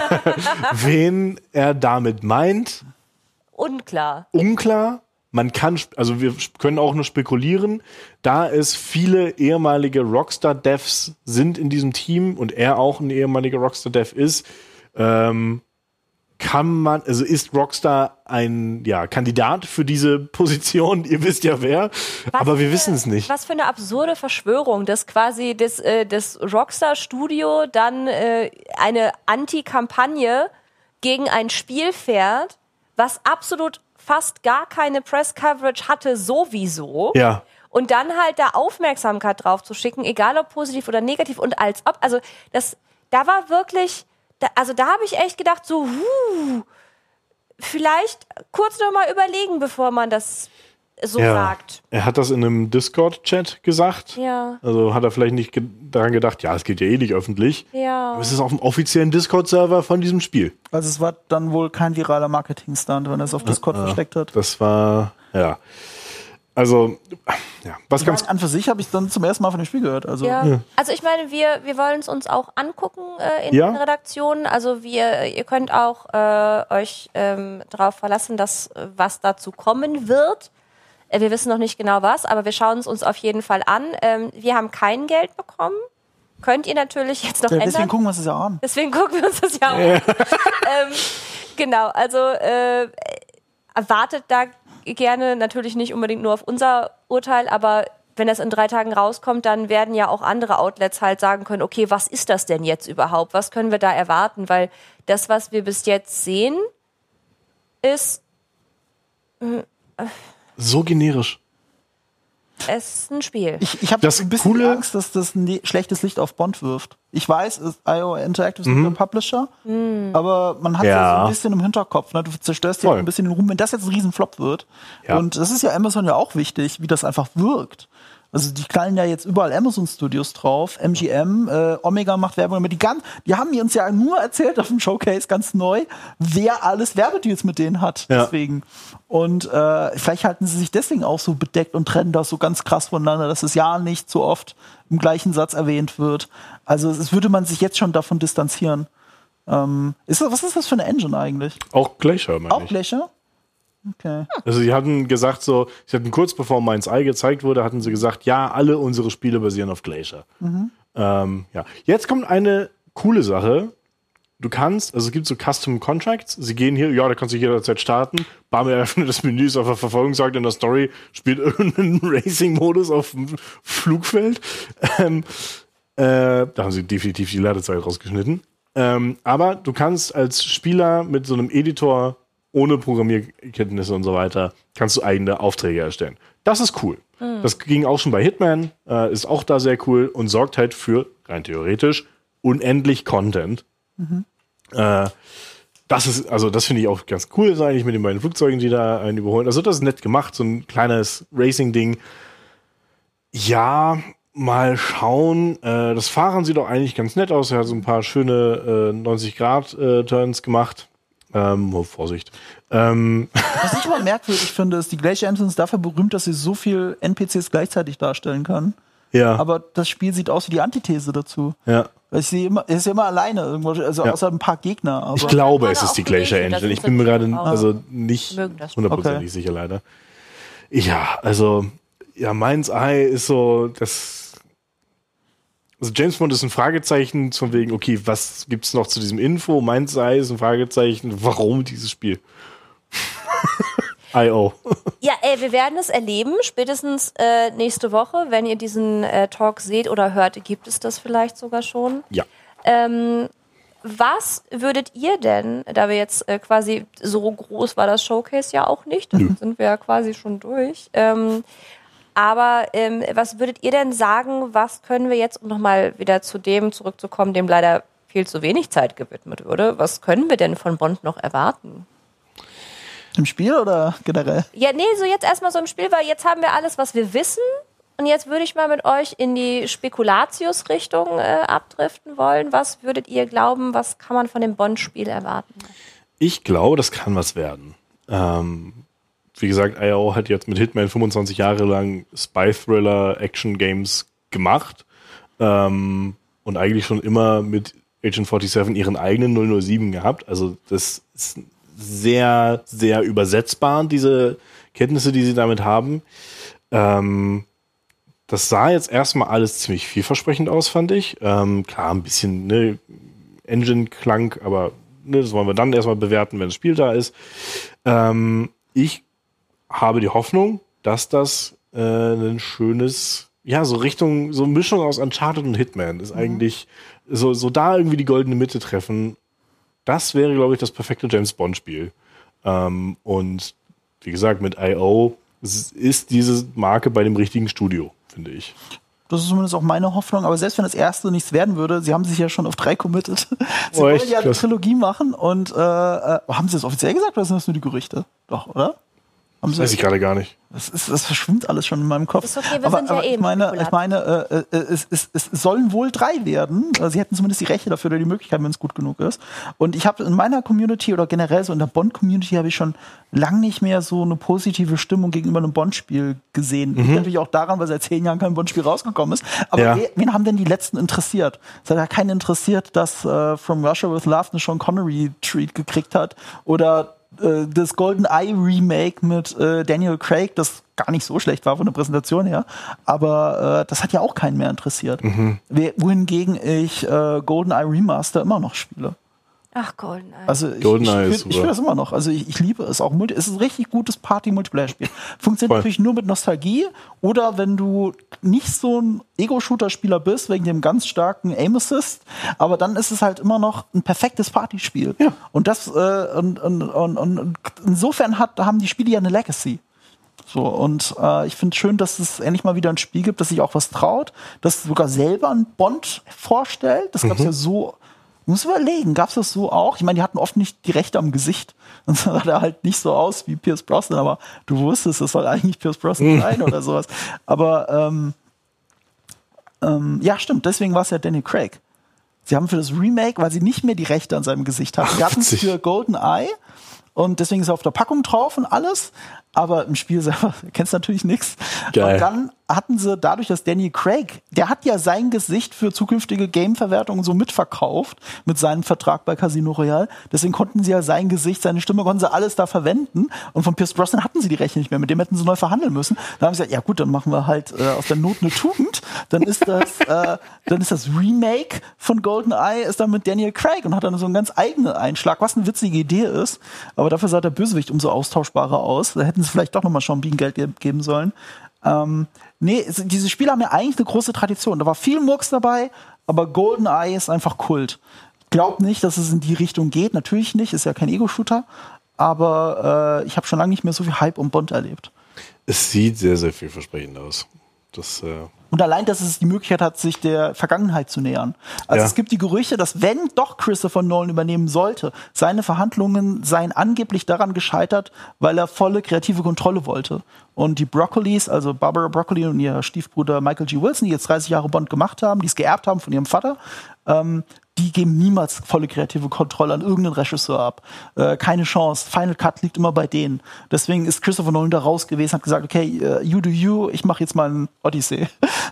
wen er damit meint, Unklar. unklar. Man kann, sp- also wir sp- können auch nur spekulieren, da es viele ehemalige Rockstar-Devs sind in diesem Team und er auch ein ehemaliger Rockstar-Dev ist, ähm, kann man, also ist Rockstar ein ja, Kandidat für diese Position? Ihr wisst ja wer, Was aber wir für- wissen es nicht. Was für eine absurde Verschwörung, dass quasi das, äh, das Rockstar-Studio dann äh, eine Anti-Kampagne gegen ein Spiel fährt, was absolut fast gar keine Press-Coverage hatte sowieso. Ja. Und dann halt da Aufmerksamkeit drauf zu schicken, egal ob positiv oder negativ und als ob, also das, da war wirklich, da, also da habe ich echt gedacht so, huh, vielleicht kurz noch mal überlegen, bevor man das so Ja. sagt. Er hat das in einem Discord-Chat gesagt. Ja. Also hat er vielleicht nicht ge- daran gedacht, ja, es geht ja eh nicht öffentlich. Ja. Aber es ist auf dem offiziellen Discord-Server von diesem Spiel. Also es war dann wohl kein viraler Marketing-Stunt, wenn er es auf Discord versteckt hat. Das war, ja. Also, ja, was Ich ganz. meine, an für sich habe ich dann zum ersten Mal von dem Spiel gehört. Also, Ja. Ja. Also ich meine, wir, wir wollen es uns auch angucken äh, in Ja. den Redaktionen. Also wir, ihr könnt auch äh, euch ähm, darauf verlassen, dass äh, was dazu kommen wird. Äh, wir wissen noch nicht genau was, aber wir schauen es uns auf jeden Fall an. Ähm, wir haben kein Geld bekommen. Könnt ihr natürlich jetzt noch ja, ändern. deswegen gucken wir uns das ja an. Deswegen gucken wir uns das ja an. ähm, genau, also äh, erwartet da gerne natürlich nicht unbedingt nur auf unser Urteil, aber wenn das in drei Tagen rauskommt, dann werden ja auch andere Outlets halt sagen können, okay, was ist das denn jetzt überhaupt? Was können wir da erwarten? Weil das, was wir bis jetzt sehen, ist So generisch. es ist ein Spiel. Ich, ich habe Das ein bisschen Coole- Angst, dass das ein ne- schlechtes Licht auf Bond wirft. Ich weiß, es- I O Interactive ist ein Publisher, aber man hat ja. Ja. so ein bisschen im Hinterkopf. Ne? Du zerstörst dir Voll. ein bisschen den Ruhm, wenn das jetzt ein Riesenflop wird. Ja. Und das ist ja Amazon ja auch wichtig, wie das einfach wirkt. Also die knallen ja jetzt überall Amazon Studios drauf, M G M, äh, Omega macht Werbung damit. Die, gan- die haben uns ja nur erzählt auf dem Showcase ganz neu, wer alles Werbedeals mit denen hat. Ja. Deswegen. Und äh, vielleicht halten sie sich deswegen auch so bedeckt und trennen das so ganz krass voneinander, dass es ja nicht so oft im gleichen Satz erwähnt wird. Also es würde man sich jetzt schon davon distanzieren. Ähm, ist das, was ist das für eine Engine eigentlich? Auch Glacier, meine Auch ich. Glacier? Okay. Also sie hatten gesagt so, sie hatten kurz bevor Mind's Eye gezeigt wurde, hatten sie gesagt, ja, alle unsere Spiele basieren auf Glacier. Ähm, ja. Jetzt kommt eine coole Sache. Du kannst, also es gibt so Custom Contracts, sie gehen hier, ja, da kannst du jederzeit starten, bam, er öffnet das Menü, ist auf der Verfolgungsjagd in der Story, spielt irgendeinen Racing-Modus auf dem Flugfeld. Ähm, äh, da haben sie definitiv die Ladezeit rausgeschnitten. Ähm, aber du kannst als Spieler mit so einem Editor ohne Programmierkenntnisse und so weiter, kannst du eigene Aufträge erstellen. Das ist cool. Mhm. Das ging auch schon bei Hitman, äh, ist auch da sehr cool und sorgt halt für, rein theoretisch, unendlich Content. Mhm. Äh, das ist, also das finde ich auch ganz cool, ist eigentlich mit den beiden Flugzeugen, die da einen überholen. Also das ist nett gemacht, so ein kleines Racing-Ding. Ja, mal schauen. Äh, das Fahren sieht auch eigentlich ganz nett aus. Er hat so ein paar schöne äh, neunzig-Grad-Turns gemacht. Ähm, oh, Vorsicht. Ähm. Was ich immer merkwürdig finde, ist, die Glacier Engine ist dafür berühmt, dass sie so viel N P Cs gleichzeitig darstellen kann. Ja. Aber das Spiel sieht aus wie die Antithese dazu. Ja. Ich sehe immer, es ist immer alleine irgendwo, also Ja. außer ein paar Gegner. Aber Ich glaube, Gerade es ist auch die Glacier gelesen, dass Engine. Ich es bin mir gerade auch- also nicht mögen das. hundertprozentig Okay. sicher, leider. Ja, also, ja, Mind's Eye ist so, das. Also James Bond ist ein Fragezeichen von wegen, okay, was gibt's noch zu diesem Info? Mind's Eye ist ein Fragezeichen, warum dieses Spiel? I O. Ja, ey, wir werden es erleben, spätestens äh, nächste Woche, wenn ihr diesen äh, Talk seht oder hört, gibt es das vielleicht sogar schon. Ja. Ähm, was würdet ihr denn, da wir jetzt äh, quasi, so groß war das Showcase ja auch nicht, da sind wir ja quasi schon durch, ähm, aber ähm, was würdet ihr denn sagen, was können wir jetzt, um nochmal wieder zu dem zurückzukommen, dem leider viel zu wenig Zeit gewidmet wurde, was können wir denn von Bond noch erwarten? im Spiel oder generell? Ja, nee, so jetzt erstmal so im Spiel, weil jetzt haben wir alles, was wir wissen. Und jetzt würde ich mal mit euch in die Spekulatius-Richtung äh, abdriften wollen. Was würdet ihr glauben, was kann man von dem Bond-Spiel erwarten? Ich glaube, das kann was werden. Ähm, wie gesagt, I O hat jetzt mit Hitman fünfundzwanzig Jahre lang Spy-Thriller-Action-Games gemacht ähm, und eigentlich schon immer mit Agent siebenundvierzig ihren eigenen null null sieben gehabt. Also das ist sehr, sehr übersetzbar, diese Kenntnisse, die sie damit haben. Ähm, das sah jetzt erstmal alles ziemlich vielversprechend aus, fand ich. Ähm, klar, ein bisschen ne, Engine-Klang, aber ne, das wollen wir dann erstmal bewerten, wenn das Spiel da ist. Ähm, ich habe die Hoffnung, dass das äh, ein schönes, ja, so Richtung, so Mischung aus Uncharted und Hitman ist eigentlich so, so da irgendwie die goldene Mitte treffen. Das wäre, glaube ich, das perfekte James-Bond-Spiel. Ähm, und wie gesagt, mit I O ist diese Marke bei dem richtigen Studio, finde ich. Das ist zumindest auch meine Hoffnung, aber selbst wenn das erste nichts werden würde, sie haben sich ja schon auf drei committed. Sie Oh, wollen echt? ja eine Krass. Trilogie machen und äh, äh, haben sie das offiziell gesagt oder sind das nur die Gerüchte? Doch, oder? Haben das weiß ich gerade gar nicht. Das, ist, das verschwimmt alles schon in meinem Kopf. Ist okay, wir aber, sind ja aber eh ich meine, ich meine äh, äh, es, es, es sollen wohl drei werden. Sie hätten zumindest die Rechte dafür oder die Möglichkeit, wenn es gut genug ist. Und ich habe in meiner Community oder generell so in der Bond-Community habe ich schon lang nicht mehr so eine positive Stimmung gegenüber einem Bond-Spiel gesehen. Mhm. Liegt natürlich auch daran, weil seit zehn Jahren kein Bond-Spiel rausgekommen ist. Aber ja. wen, wen haben denn die letzten interessiert? Es hat ja keinen interessiert, dass äh, From Russia with Love eine Sean Connery-Treat gekriegt hat oder das GoldenEye Remake mit äh, Daniel Craig, das gar nicht so schlecht war von der Präsentation her, aber äh, das hat ja auch keinen mehr interessiert. Mhm. Wohingegen ich äh, GoldenEye Remaster immer noch spiele. Ach, GoldenEye. Also ich, GoldenEye ich, ich, ich will das immer noch. Also ich, ich liebe es auch. Es ist ein richtig gutes Party-Multiplayer-Spiel. Funktioniert Voll. Natürlich nur mit Nostalgie oder wenn du nicht so ein Ego-Shooter-Spieler bist, wegen dem ganz starken Aim-Assist, aber dann ist es halt immer noch ein perfektes Partyspiel. Ja. Und das äh, und, und, und, und insofern hat, haben die Spiele ja eine Legacy. So, und äh, ich finde es schön, dass es endlich mal wieder ein Spiel gibt, das sich auch was traut, das sogar selber einen Bond vorstellt. Das gab es mhm. ja so. Ich muss überlegen, gab es das so auch? Ich meine, die hatten oft nicht die Rechte am Gesicht. Dann sah der halt nicht so aus wie Pierce Brosnan, aber du wusstest, das soll eigentlich Pierce Brosnan sein oder sowas. Aber ähm, ähm, ja, stimmt, deswegen war es ja Daniel Craig. Sie haben für das Remake, weil sie nicht mehr die Rechte an seinem Gesicht hatten, sie hatten es für GoldenEye und deswegen ist er auf der Packung drauf und alles. Aber im Spiel selber kennst du natürlich nichts. Und dann hatten sie dadurch, dass Daniel Craig, der hat ja sein Gesicht für zukünftige Game-Verwertungen so mitverkauft mit seinem Vertrag bei Casino Royale. Deswegen konnten sie ja sein Gesicht, seine Stimme, konnten sie alles da verwenden. Und von Pierce Brosnan hatten sie die Rechte nicht mehr. Mit dem hätten sie neu verhandeln müssen. Da haben sie gesagt, ja gut, dann machen wir halt äh, aus der Not eine Tugend. Dann ist das, äh, dann ist das Remake von GoldenEye ist dann mit Daniel Craig und hat dann so einen ganz eigenen Einschlag, was eine witzige Idee ist. Aber dafür sah der Bösewicht umso austauschbarer aus. Da hätten sie vielleicht doch nochmal Sean Bean Geld ge- geben sollen. Ähm, nee, es, diese Spiele haben ja eigentlich eine große Tradition. Da war viel Murks dabei, aber GoldenEye ist einfach Kult. Glaub nicht, dass es in die Richtung geht. Natürlich nicht, ist ja kein Ego-Shooter. Aber äh, ich habe schon lange nicht mehr so viel Hype um Bond erlebt. Es sieht sehr, sehr vielversprechend aus. Das, äh Und allein, dass es die Möglichkeit hat, sich der Vergangenheit zu nähern. Also ja. Es gibt die Gerüchte, dass wenn doch Christopher Nolan übernehmen sollte, seine Verhandlungen seien angeblich daran gescheitert, weil er volle kreative Kontrolle wollte. Und die Broccolis, also Barbara Broccoli und ihr Stiefbruder Michael G. Wilson, die jetzt dreißig Jahre Bond gemacht haben, die es geerbt haben von ihrem Vater, ähm, die geben niemals volle kreative Kontrolle an irgendeinen Regisseur ab. Äh, keine Chance. Final Cut liegt immer bei denen. Deswegen ist Christopher Nolan da raus gewesen, hat gesagt, okay, uh, you do you, ich mache jetzt mal einen Odyssey.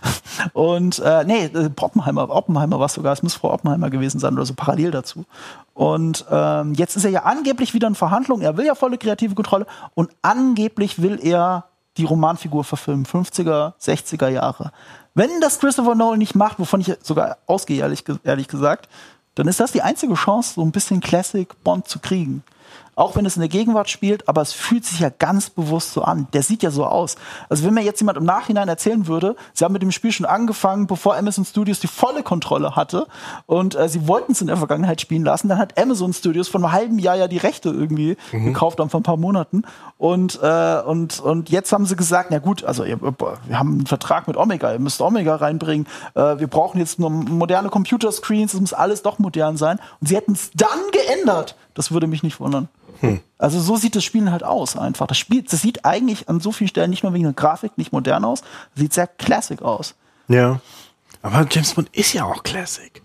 Und äh, nee, Oppenheimer, Oppenheimer war es sogar, es muss Frau Oppenheimer gewesen sein oder so parallel dazu. Und ähm, jetzt ist er ja angeblich wieder in Verhandlungen, er will ja volle kreative Kontrolle und angeblich will er die Romanfigur verfilmen, fünfziger, sechziger Jahre. Wenn das Christopher Nolan nicht macht, wovon ich sogar ausgehe, ehrlich, ehrlich gesagt, dann ist das die einzige Chance, so ein bisschen Classic Bond zu kriegen. Auch wenn es in der Gegenwart spielt, aber es fühlt sich ja ganz bewusst so an. Der sieht ja so aus. Also wenn mir jetzt jemand im Nachhinein erzählen würde, sie haben mit dem Spiel schon angefangen, bevor Amazon Studios die volle Kontrolle hatte und äh, sie wollten es in der Vergangenheit spielen lassen, dann hat Amazon Studios vor einem halben Jahr ja die Rechte irgendwie mhm. gekauft haben, vor ein paar Monaten. Und, äh, und, und jetzt haben sie gesagt, na gut, also ihr, wir haben einen Vertrag mit Omega, ihr müsst Omega reinbringen, äh, wir brauchen jetzt nur moderne Computerscreens, es muss alles doch modern sein. Und sie hätten es dann geändert. Das würde mich nicht wundern. Hm. Also so sieht das Spiel halt aus einfach. Das Spiel, das sieht eigentlich an so vielen Stellen nicht nur wegen der Grafik nicht modern aus, das sieht sehr classic aus. Ja, aber James Bond ist ja auch classic.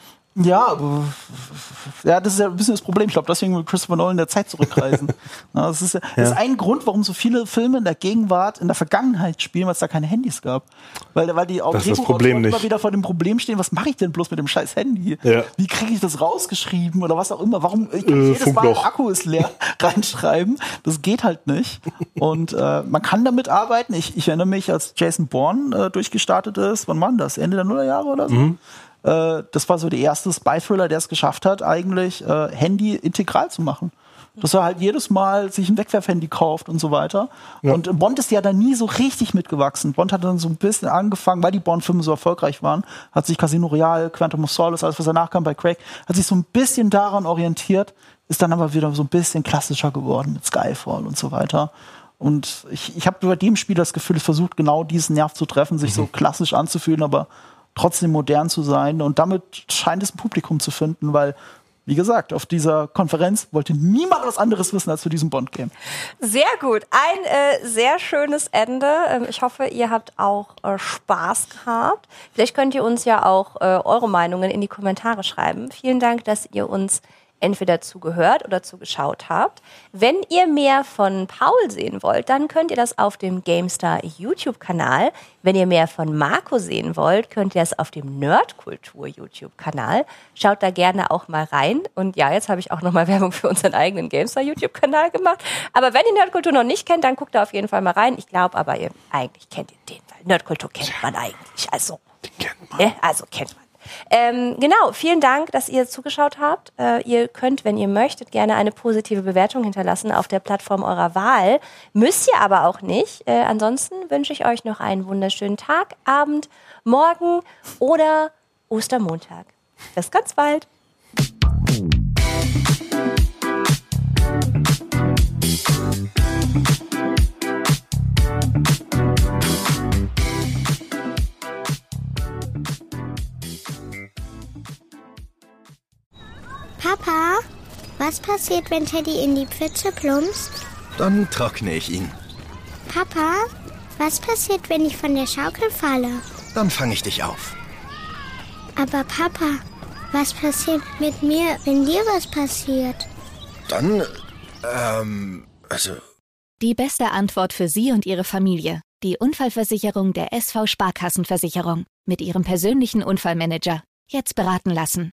Ja, aber, ja, das ist ja ein bisschen das Problem. Ich glaube, deswegen will Christopher Nolan in der Zeit zurückreisen. Ja, das ist, ja, das ist ein Grund, warum so viele Filme in der Gegenwart, in der Vergangenheit spielen, weil es da keine Handys gab. Weil, weil die auch immer wieder vor dem Problem stehen, was mache ich denn bloß mit dem scheiß Handy? Ja. Wie kriege ich das rausgeschrieben oder was auch immer? Warum ich kann äh, jedes Mal Akku ist leer reinschreiben? Das geht halt nicht. Und äh, man kann damit arbeiten. Ich, ich erinnere mich, als Jason Bourne äh, durchgestartet ist, wann war das? Ende der Nullerjahre oder so? Mhm. Das war so der erste Spy-Thriller, der es geschafft hat, eigentlich äh, Handy integral zu machen. Dass er halt jedes Mal sich ein Wegwerfhandy kauft und so weiter. Ja. Und Bond ist ja da nie so richtig mitgewachsen. Bond hat dann so ein bisschen angefangen, weil die Bond-Filme so erfolgreich waren, hat sich Casino Royale, Quantum of Solace, alles was danach kam bei Craig, hat sich so ein bisschen daran orientiert, ist dann aber wieder so ein bisschen klassischer geworden mit Skyfall und so weiter. Und ich, ich habe bei dem Spiel das Gefühl, es versucht genau diesen Nerv zu treffen, sich mhm. so klassisch anzufühlen, aber trotzdem modern zu sein. Und damit scheint es ein Publikum zu finden, weil wie gesagt, auf dieser Konferenz wollte niemand was anderes wissen als zu diesem Bond-Game. Sehr gut. Ein äh, sehr schönes Ende. Ähm, ich hoffe, ihr habt auch äh, Spaß gehabt. Vielleicht könnt ihr uns ja auch äh, eure Meinungen in die Kommentare schreiben. Vielen Dank, dass ihr uns entweder zugehört oder zugeschaut habt. Wenn ihr mehr von Paul sehen wollt, dann könnt ihr das auf dem GameStar YouTube-Kanal. Wenn ihr mehr von Marco sehen wollt, könnt ihr das auf dem Nerdkultur YouTube-Kanal. Schaut da gerne auch mal rein. Und ja, jetzt habe ich auch nochmal Werbung für unseren eigenen GameStar YouTube-Kanal gemacht. Aber wenn ihr Nerdkultur noch nicht kennt, dann guckt da auf jeden Fall mal rein. Ich glaube aber, ihr eigentlich kennt ihr den, weil Nerdkultur kennt man eigentlich. Also, den kennt man. Ne? Also kennt man. Ähm, genau, vielen Dank, dass ihr zugeschaut habt. Äh, ihr könnt, wenn ihr möchtet, gerne eine positive Bewertung hinterlassen auf der Plattform eurer Wahl. Müsst ihr aber auch nicht. Äh, ansonsten wünsche ich euch noch einen wunderschönen Tag, Abend, Morgen oder Ostermontag. Bis ganz bald. Papa, was passiert, wenn Teddy in die Pfütze plumpst? Dann trockne ich ihn. Papa, was passiert, wenn ich von der Schaukel falle? Dann fange ich dich auf. Aber Papa, was passiert mit mir, wenn dir was passiert? Dann, ähm, also... Die beste Antwort für Sie und Ihre Familie. Die Unfallversicherung der S V Sparkassenversicherung. Mit Ihrem persönlichen Unfallmanager. Jetzt beraten lassen.